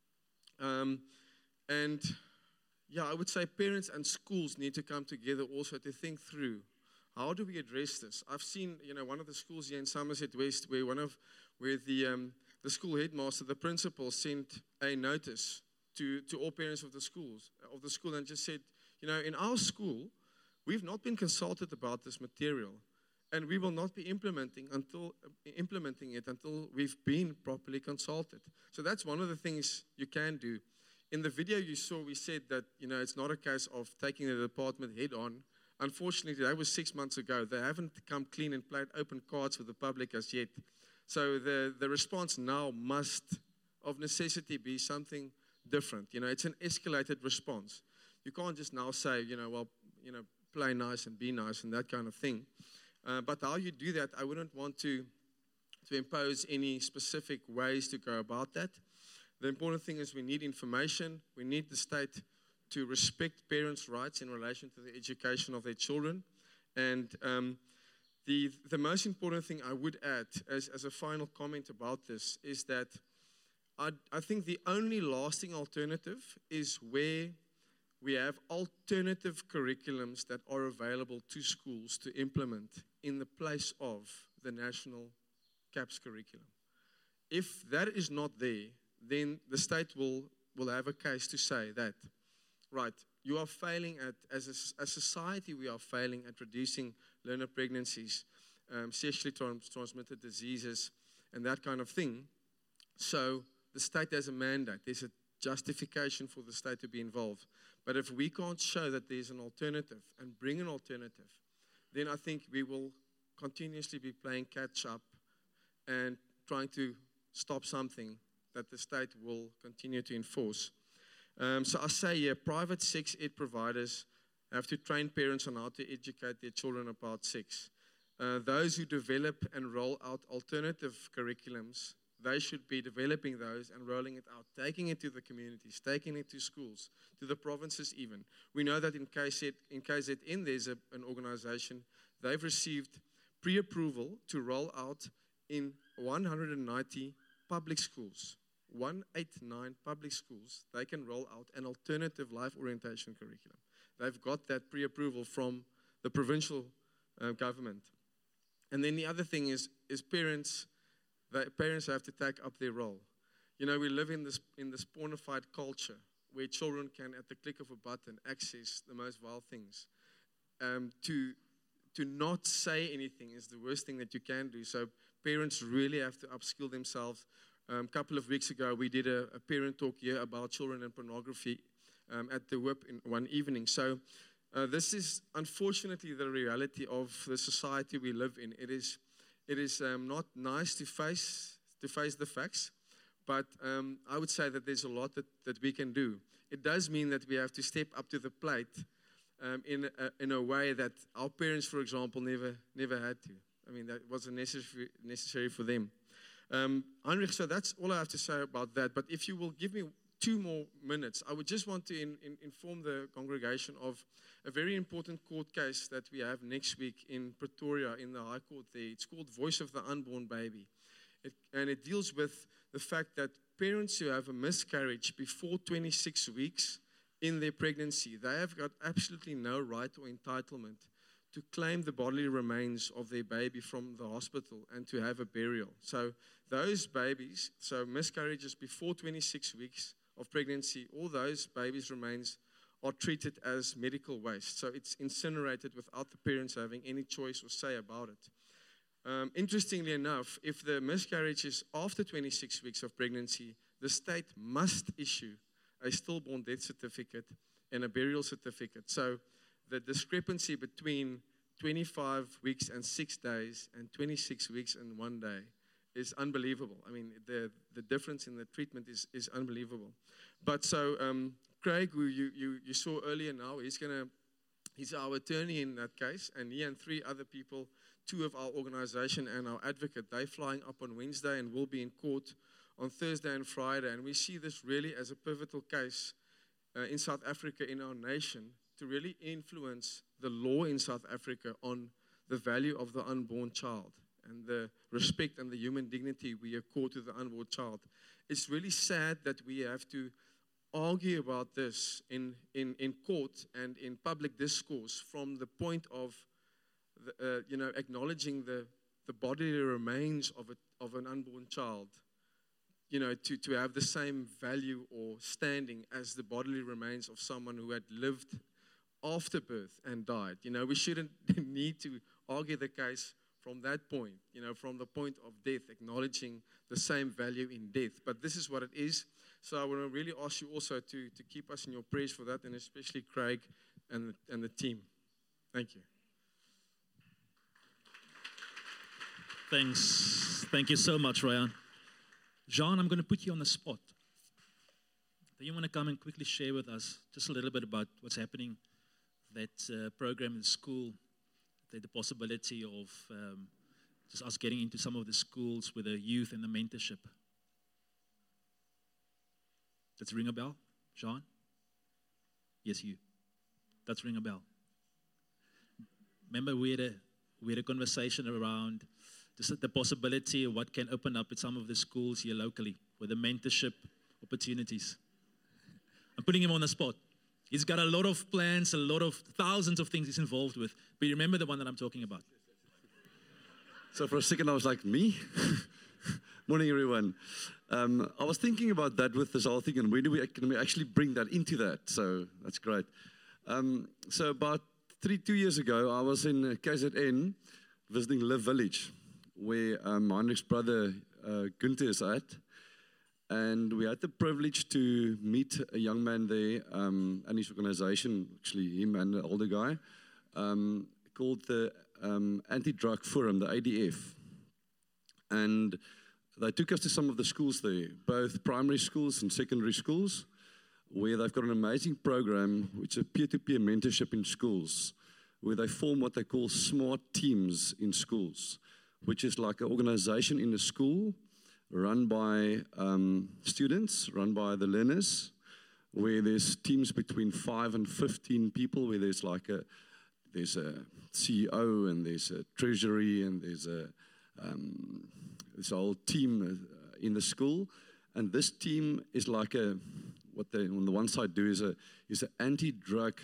I would say parents and schools need to come together also to think through, how do we address this? I've seen, one of the schools here in Somerset West where the school headmaster, the principal, sent a notice to all parents of the school and just said, in our school, we've not been consulted about this material, and we will not be implementing it until we've been properly consulted. So that's one of the things you can do. In the video you saw, we said that, it's not a case of taking the department head on. Unfortunately, that was 6 months ago. They haven't come clean and played open cards with the public as yet. So the response now must, of necessity, be something different. It's an escalated response. You can't just now say, play nice and be nice and that kind of thing. But how you do that, I wouldn't want to impose any specific ways to go about that. The important thing is we need information. We need the state to respect parents' rights in relation to the education of their children. And the most important thing I would add as a final comment about this is that I think the only lasting alternative is where we have alternative curriculums that are available to schools to implement in the place of the national CAPS curriculum. If that is not there, then the state will have a case to say that, right, you are failing as a society, we are failing at reducing learner pregnancies, sexually transmitted diseases, and that kind of thing. So the state has a mandate. There's a justification for the state to be involved. But if we can't show that there's an alternative and bring an alternative, then I think we will continuously be playing catch up and trying to stop something that the state will continue to enforce. So I say here, private sex ed providers have to train parents on how to educate their children about sex. Those who develop and roll out alternative curriculums, they should be developing those and rolling it out, taking it to the communities, taking it to schools, to the provinces even. We know that in KZN there's an organization, they've received pre-approval to roll out in 190 public schools. 189 public schools, they can roll out an alternative life orientation curriculum. They've got that pre-approval from the provincial government. And then the other thing is parents have to take up their role. You know, we live in this pornified culture where children can, at the click of a button, access the most vile things. To not say anything is the worst thing that you can do. So parents really have to upskill themselves. A couple of weeks ago, we did a parent talk here about children and pornography at the WIP in one evening. So this is unfortunately the reality of the society we live in. It is not nice to face the facts, but I would say that there's a lot that we can do. It does mean that we have to step up to the plate in a way that our parents, for example, never had to. I mean, that wasn't necessary for them. Heinrich, so that's all I have to say about that. But if you will give me 2 more minutes, I would just want to inform the congregation of a very important court case that we have next week in Pretoria in the High Court there. It's called Voice of the Unborn Baby. And it deals with the fact that parents who have a miscarriage before 26 weeks in their pregnancy, they have got absolutely no right or entitlement to claim the bodily remains of their baby from the hospital and to have a burial. So those babies, so miscarriages before 26 weeks of pregnancy, all those babies' remains are treated as medical waste. So it's incinerated without the parents having any choice or say about it. Interestingly enough, if the miscarriage is after 26 weeks of pregnancy, the state must issue a stillborn death certificate and a burial certificate. So the discrepancy between 25 weeks and 6 days and 26 weeks and 1 day is unbelievable. I mean, the difference in the treatment is unbelievable. But so Craig, who you saw earlier now, he's our attorney in that case, and he and 3 other people, 2 of our organization and our advocate, they're flying up on Wednesday and will be in court on Thursday and Friday. And we see this really as a pivotal case in South Africa, in our nation, to really influence the law in South Africa on the value of the unborn child and the respect and the human dignity we accord to the unborn child. It's really sad that we have to argue about this in court and in public discourse from the point of acknowledging the bodily remains of an unborn child, to have the same value or standing as the bodily remains of someone who had lived after birth and died. We shouldn't need to argue the case from that point, from the point of death, acknowledging the same value in death. But this is what it is. So I want to really ask you also to keep us in your prayers for that, and especially Craig and the team. Thank you. Thanks. Thank you so much, Ryan. Jean, I'm going to put you on the spot. Do you want to come and quickly share with us just a little bit about what's happening, that program in school, the possibility of just us getting into some of the schools with the youth and the mentorship? Does it ring a bell, Jean? Yes, you. Does ring a bell. Remember we had a conversation around just the possibility of what can open up at some of the schools here locally with the mentorship opportunities. I'm putting him on the spot. He's got a lot of plans, a lot of thousands of things he's involved with. But you remember the one that I'm talking about? So for a second I was like, me? Morning, everyone. I was thinking about that with this whole thing, and where can we actually bring that into that? So that's great. So about 2 years ago, I was in KZN visiting Live Village, where Heinrich's brother Gunther is at. And we had the privilege to meet a young man there and his organization, actually him and the older guy, called the Anti-Drug Forum, the ADF. And they took us to some of the schools there, both primary schools and secondary schools, where they've got an amazing program, which is a peer-to-peer mentorship in schools, where they form what they call smart teams in schools, which is like an organization in the school run by students, run by the learners, where there's teams between 5 and 15 people, where there's a CEO and there's a treasury and there's a whole team in the school. And this team is like what they on the one side do is an anti-drug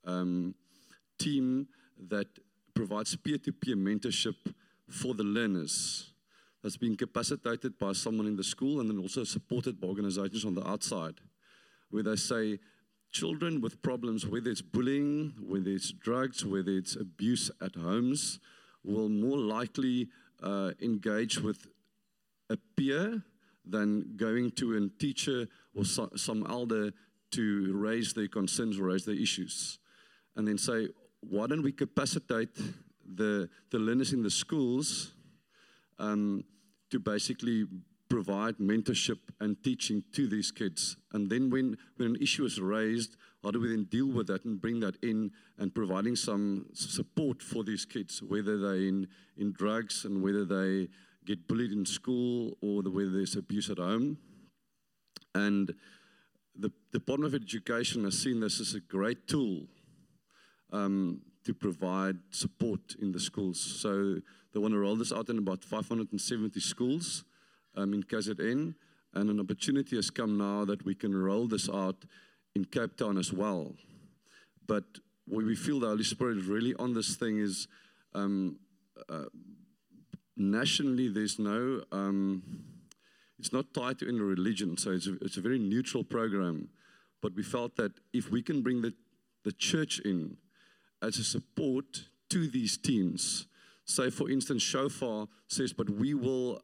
team that provides peer-to-peer mentorship for the learners. That's being capacitated by someone in the school and then also supported by organizations on the outside, where they say children with problems, whether it's bullying, whether it's drugs, whether it's abuse at homes, will more likely engage with a peer than going to a teacher or some elder to raise their concerns or raise their issues. And then say, why don't we capacitate the learners in the schools to basically provide mentorship and teaching to these kids. And then when an issue is raised, how do we then deal with that and bring that in and providing some support for these kids, whether they're in drugs and whether they get bullied in school or whether there's abuse at home. And the Department of Education has seen this as a great tool to provide support in the schools. So they want to roll this out in about 570 schools in KZN, and an opportunity has come now that we can roll this out in Cape Town as well. But where we feel the Holy Spirit is really on this thing is nationally there's no, it's not tied to any religion, so it's a very neutral program. But we felt that if we can bring the church in as a support to these teams, say for instance, Shofar says, but we will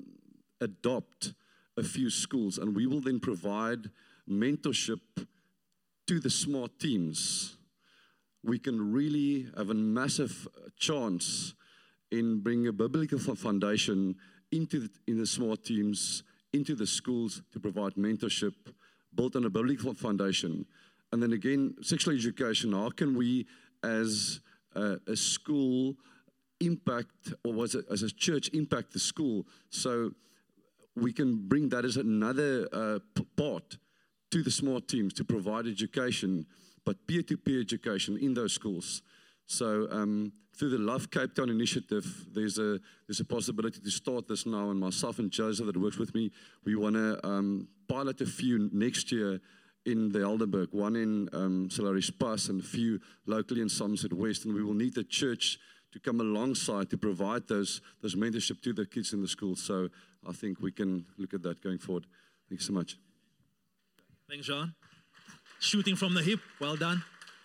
adopt a few schools and we will then provide mentorship to the smart teams. We can really have a massive chance in bringing a biblical foundation in the smart teams, into the schools to provide mentorship built on a biblical foundation. And then again, sexual education, how can we as a school impact, or as a church impact the school, so we can bring that as another part to the smart teams to provide education, but peer-to-peer education in those schools. So through the Love Cape Town initiative, there's a possibility to start this now, and myself and Joseph that works with me, we want to pilot a few next year in the Helderberg, one in Salaris Pass and a few locally in Somerset West, and we will need the church to come alongside to provide those mentorship to the kids in the school. So I think we can look at that going forward. Thanks so much. Thanks, John. Shooting from the hip. Well done.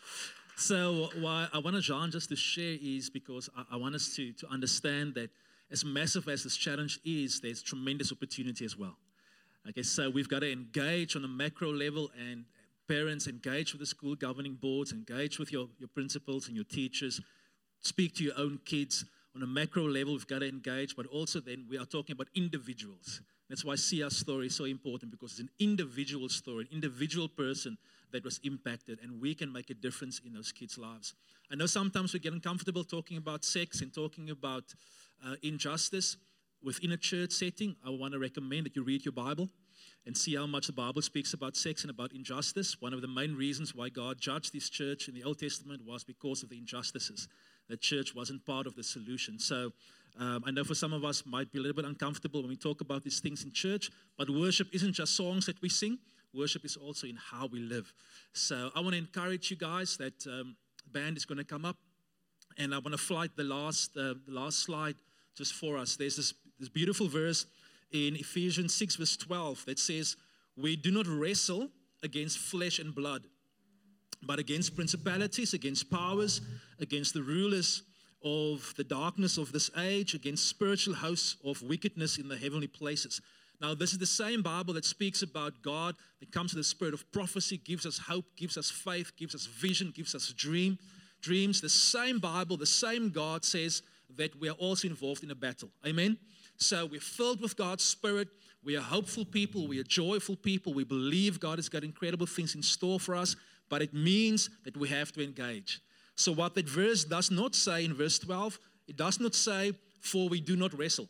So what I want John just to share is because I want us to understand that as massive as this challenge is, there's tremendous opportunity as well. Okay, so we've got to engage on a macro level, and parents engage with the school governing boards, engage with your principals and your teachers, speak to your own kids. On a macro level, we've got to engage, but also then we are talking about individuals. That's why Sia's story is so important, because it's an individual story, an individual person that was impacted, and we can make a difference in those kids' lives. I know sometimes we get uncomfortable talking about sex and talking about injustice within a church setting. I want to recommend that you read your Bible and see how much the Bible speaks about sex and about injustice. One of the main reasons why God judged this church in the Old Testament was because of the injustices. The church wasn't part of the solution. So I know for some of us might be a little bit uncomfortable when we talk about these things in church, but worship isn't just songs that we sing. Worship is also in how we live. So I want to encourage you guys that band is going to come up, and I want to flight the last slide just for us. There's this beautiful verse in Ephesians 6 verse 12 that says, we do not wrestle against flesh and blood, but against principalities, against powers, against the rulers of the darkness of this age, against spiritual hosts of wickedness in the heavenly places. Now, this is the same Bible that speaks about God, that comes to the spirit of prophecy, gives us hope, gives us faith, gives us vision, gives us dreams. The same Bible, the same God says that we are also involved in a battle. Amen? So we're filled with God's Spirit. We are hopeful people. We are joyful people. We believe God has got incredible things in store for us, but it means that we have to engage. So what that verse does not say in verse 12, it does not say, for we do not wrestle.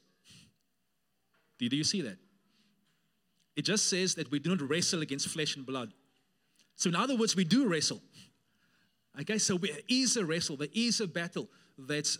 Do you see that? It just says that we do not wrestle against flesh and blood. So in other words, we do wrestle. Okay, so there is a wrestle, there is a battle that's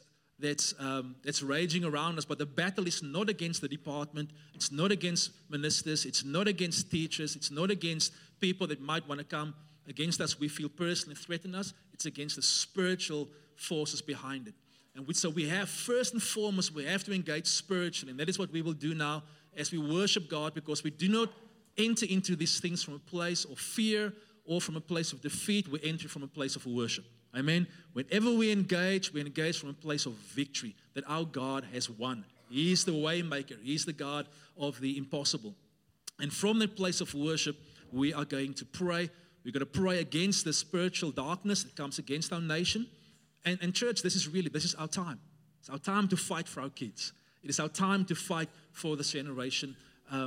raging around us, but the battle is not against the department, it's not against ministers, it's not against teachers, it's not against people that might want to come against us, we feel personally threaten us, it's against the spiritual forces behind it. And so we have, first and foremost, we have to engage spiritually, and that is what we will do now as we worship God, because we do not enter into these things from a place of fear or from a place of defeat, we enter from a place of worship. Amen. Whenever we engage from a place of victory, that our God has won. He is the way maker. He is the God of the impossible. And from that place of worship, we are going to pray. We're going to pray against the spiritual darkness that comes against our nation. And church, this is our time. It's our time to fight for our kids. It is our time to fight for this generation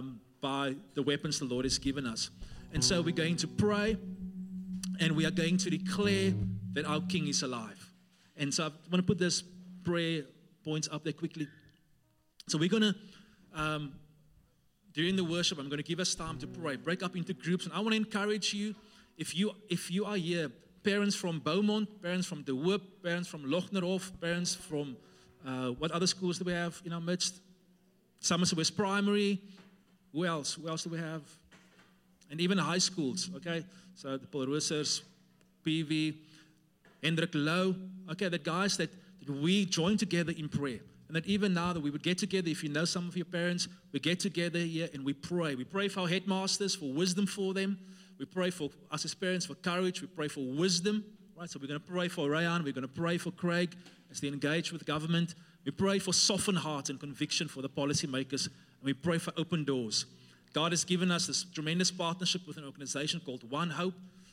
by the weapons the Lord has given us. And so we're going to pray, and we are going to declare that our King is alive. And so I want to put this prayer points up there quickly. So we're going to, during the worship, I'm going to give us time to pray, break up into groups. And I want to encourage you, if you are here, parents from Beaumont, parents from De Hoop, parents from Lochnerhof, parents from, what other schools do we have in our midst? Somerset West Primary. Who else? Who else do we have? And even high schools, okay? So the Paul Roosers, PV, Hendrik Low, okay, the guys that we join together in prayer. And that even now that we would get together, if you know some of your parents, we get together here and we pray. We pray for our headmasters, for wisdom for them. We pray for us as parents, for courage. We pray for wisdom, right? So we're going to pray for Rayan. We're going to pray for Craig as they engage with government. We pray for softened hearts and conviction for the policymakers. And we pray for open doors. God has given us this tremendous partnership with an organization called One Hope,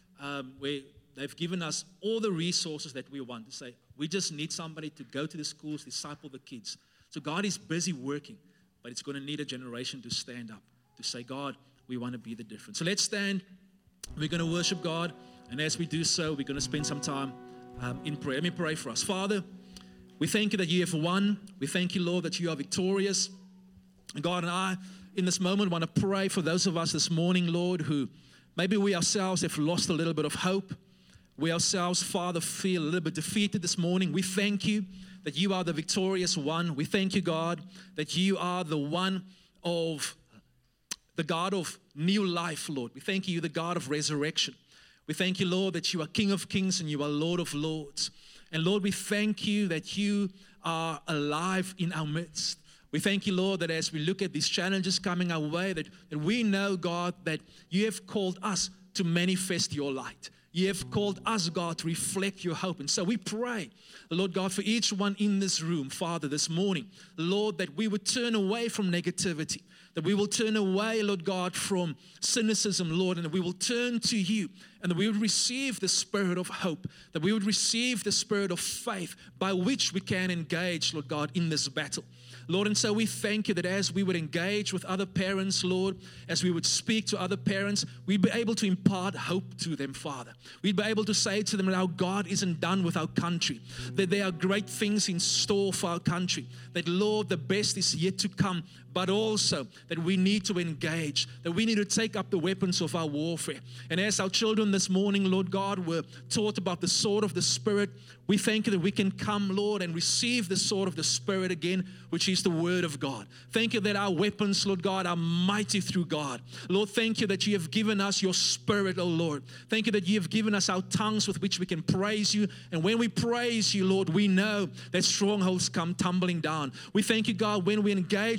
where they've given us all the resources that we want to say, we just need somebody to go to the schools, disciple the kids. So God is busy working, but it's going to need a generation to stand up, to say, God, we want to be the difference. So let's stand. We're going to worship God. And as we do so, we're going to spend some time in prayer. Let me pray for us. Father, we thank you that you have won. We thank you, Lord, that you are victorious. And God, and I, in this moment, want to pray for those of us this morning, Lord, who maybe we ourselves have lost a little bit of hope. We ourselves, Father, feel a little bit defeated this morning. We thank you that you are the victorious one. We thank you, God, that you are the one of the God of new life, Lord. We thank you, the God of resurrection. We thank you, Lord, that you are King of kings and you are Lord of lords. And Lord, we thank you that you are alive in our midst. We thank you, Lord, that as we look at these challenges coming our way, that we know, God, that you have called us to manifest your light. You have called us, God, to reflect your hope. And so we pray, Lord God, for each one in this room, Father, this morning, Lord, that we would turn away from negativity, that we will turn away, Lord God, from cynicism, Lord, and that we will turn to you, and that we would receive the spirit of hope, that we would receive the spirit of faith by which we can engage, Lord God, in this battle. Lord, and so we thank you that as we would engage with other parents, Lord, as we would speak to other parents, we'd be able to impart hope to them, Father. We'd be able to say to them that our God isn't done with our country, that there are great things in store for our country, that, Lord, the best is yet to come, but also that we need to engage, that we need to take up the weapons of our warfare. And as our children this morning, Lord God, were taught about the sword of the Spirit, we thank you that we can come, Lord, and receive the sword of the Spirit again, which is the Word of God. Thank you that our weapons, Lord God, are mighty through God. Lord, thank you that you have given us your Spirit, oh Lord. Thank you that you have given us our tongues with which we can praise you. And when we praise you, Lord, we know that strongholds come tumbling down. We thank you, God, when we engage in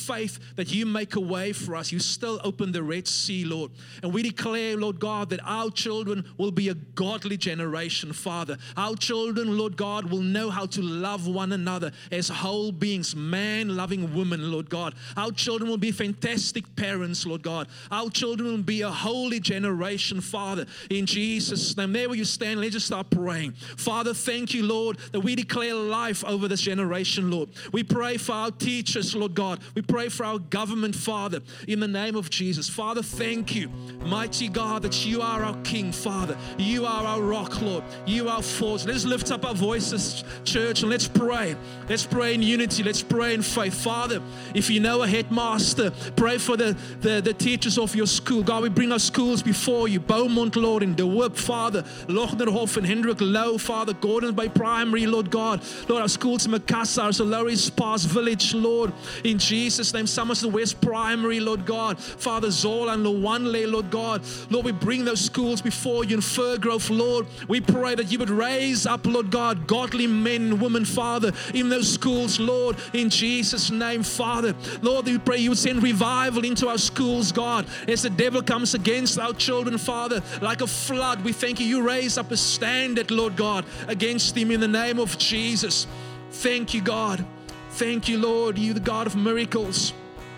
faith that you make a way for us. You still open the Red Sea, Lord. And we declare, Lord God, that our children will be a godly generation, Father. Our children, Lord God, will know how to love one another as whole beings, man loving women, Lord God. Our children will be fantastic parents, Lord God. Our children will be a holy generation, Father, in Jesus' name. There where you stand, let's just start praying. Father, thank you, Lord, that we declare life over this generation, Lord. We pray for our teachers, Lord God. We pray for our government, Father, in the name of Jesus. Father, thank you, mighty God, that you are our King, Father. You are our rock, Lord. You are our force. Let's lift up our voices, church, and let's pray. Let's pray in unity. Let's pray in faith. Father, if you know a headmaster, pray for the teachers of your school. God, we bring our schools before you. Beaumont, Lord, in De Hoop, Father. Lochnerhof and Hendrik Low, Father. Gordon Bay Primary, Lord God. Lord, our schools in Makassar, Solaris Pass Village, Lord. In Jesus' name, Somerset West Primary, Lord God. Father, Zola and Lowanle, Lord God. Lord, we bring those schools before you in Firgrove, Lord. We pray that you would raise up, Lord God, godly men and women, Father, in those schools, Lord, in Jesus' name, Father. Lord, we pray you would send revival into our schools, God, as the devil comes against our children, Father, like a flood. We thank you. You raise up a standard, Lord God, against him in the name of Jesus. Thank you, God. Thank you, Lord. You, the God of miracles.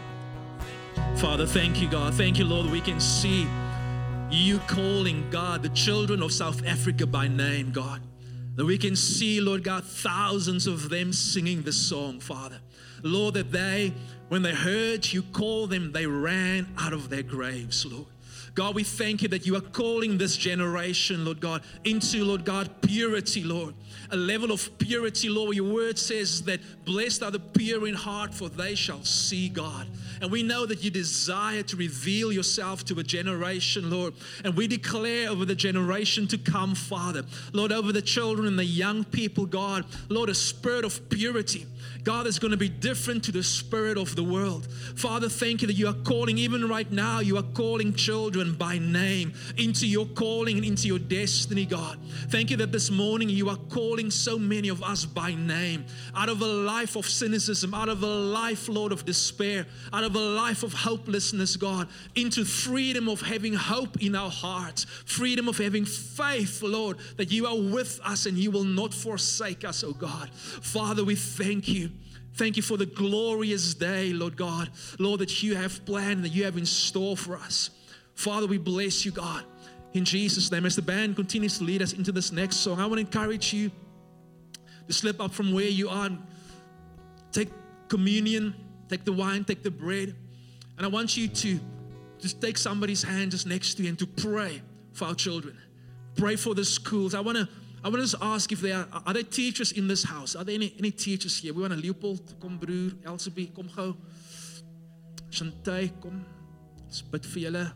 Father, thank you, God. Thank you, Lord, we can see you calling, God, the children of South Africa by name, God. That we can see, Lord God, thousands of them singing this song, Father. Lord, that they, when they heard you call them, they ran out of their graves, Lord. God, we thank you that you are calling this generation, Lord God, into, Lord God, purity, Lord. A level of purity, Lord. Your word says that blessed are the pure in heart, for they shall see God. And we know that you desire to reveal yourself to a generation, Lord. And we declare over the generation to come, Father. Lord, over the children and the young people, God. Lord, a spirit of purity. God, is going to be different to the spirit of the world. Father, thank you that you are calling, even right now, you are calling children by name into your calling and into your destiny, God. Thank you that this morning you are calling so many of us by name out of a life of cynicism, out of a life, Lord, of despair, out of a life of hopelessness, God, into freedom of having hope in our hearts, freedom of having faith, Lord, that you are with us and you will not forsake us, oh God. Father, we thank you. Thank you for the glorious day, Lord God. Lord, that you have planned, that you have in store for us. Father, we bless you, God. In Jesus' name, as the band continues to lead us into this next song, I want to encourage you to slip up from where you are. Take communion, take the wine, take the bread. And I want you to just take somebody's hand just next to you and to pray for our children. Pray for the schools. I want to just ask if there are there teachers in this house? Are there any teachers here? We want to Leopold, kom broer, Elsabie, kom gou. Shantay, kom. Ons bid vir julle.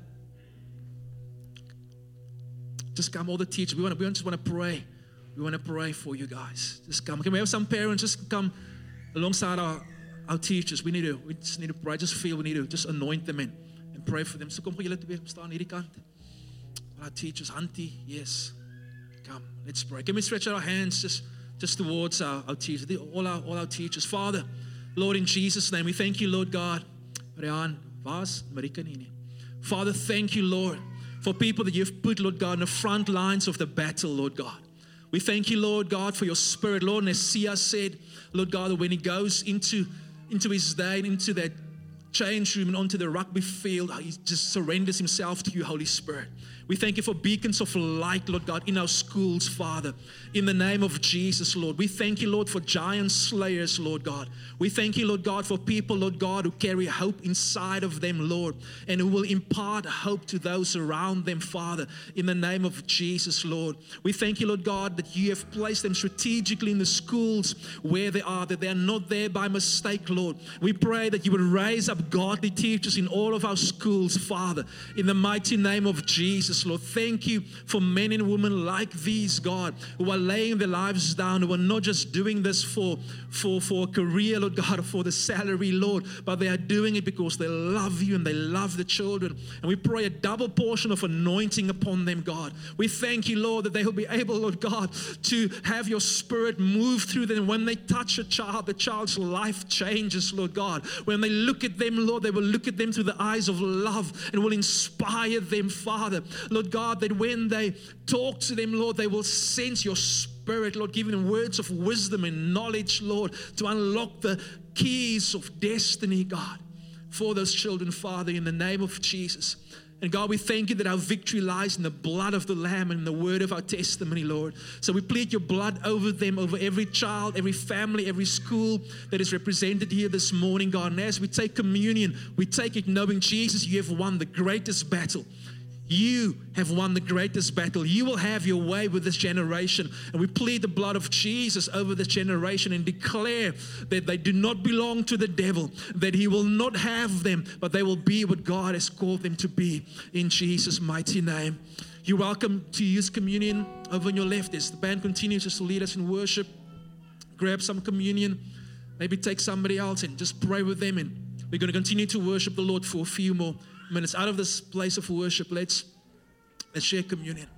Just come, all the teachers. We just want to pray. We want to pray for you guys. Just come. Can we have some parents just come alongside our teachers? We just need to pray. I just feel we need to just anoint them and pray for them. So kom julle twee staan hierdie kant. Our teachers, auntie, yes. Come, let's pray. Can we stretch out our hands just towards our teachers, all our teachers. Father, Lord, in Jesus' name, we thank you, Lord God. Father, thank you, Lord, for people that you've put, Lord God, in the front lines of the battle, Lord God. We thank you, Lord God, for your spirit. Lord, and as Sia said, Lord God, that when he goes into his day, into that change room and onto the rugby field, he just surrenders himself to you, Holy Spirit. We thank you for beacons of light, Lord God, in our schools, Father, in the name of Jesus, Lord. We thank you, Lord, for giant slayers, Lord God. We thank you, Lord God, for people, Lord God, who carry hope inside of them, Lord, and who will impart hope to those around them, Father, in the name of Jesus, Lord. We thank you, Lord God, that you have placed them strategically in the schools where they are, that they are not there by mistake, Lord. We pray that you would raise up godly teachers in all of our schools, Father, in the mighty name of Jesus. Jesus, Lord. Thank you for men and women like these, God, who are laying their lives down, who are not just doing this for a career, Lord God, or for the salary, Lord, but they are doing it because they love you and they love the children. And we pray a double portion of anointing upon them, God. We thank you, Lord, that they will be able, Lord God, to have your Spirit move through them. When they touch a child, the child's life changes, Lord God. When they look at them, Lord, they will look at them through the eyes of love and will inspire them, Father. Lord God, that when they talk to them, Lord, they will sense your Spirit, Lord, giving them words of wisdom and knowledge, Lord, to unlock the keys of destiny, God, for those children, Father, in the name of Jesus. And God, we thank you that our victory lies in the blood of the Lamb and in the word of our testimony, Lord. So we plead your blood over them, over every child, every family, every school that is represented here this morning, God. And as we take communion, we take it knowing, Jesus, you have won the greatest battle. You have won the greatest battle. You will have your way with this generation. And we plead the blood of Jesus over this generation and declare that they do not belong to the devil, that he will not have them, but they will be what God has called them to be, in Jesus' mighty name. You're welcome to use communion over on your left as the band continues just to lead us in worship. Grab some communion, maybe take somebody else and just pray with them. And we're going to continue to worship the Lord for a few more minutes. Out of this place of worship, let's share communion.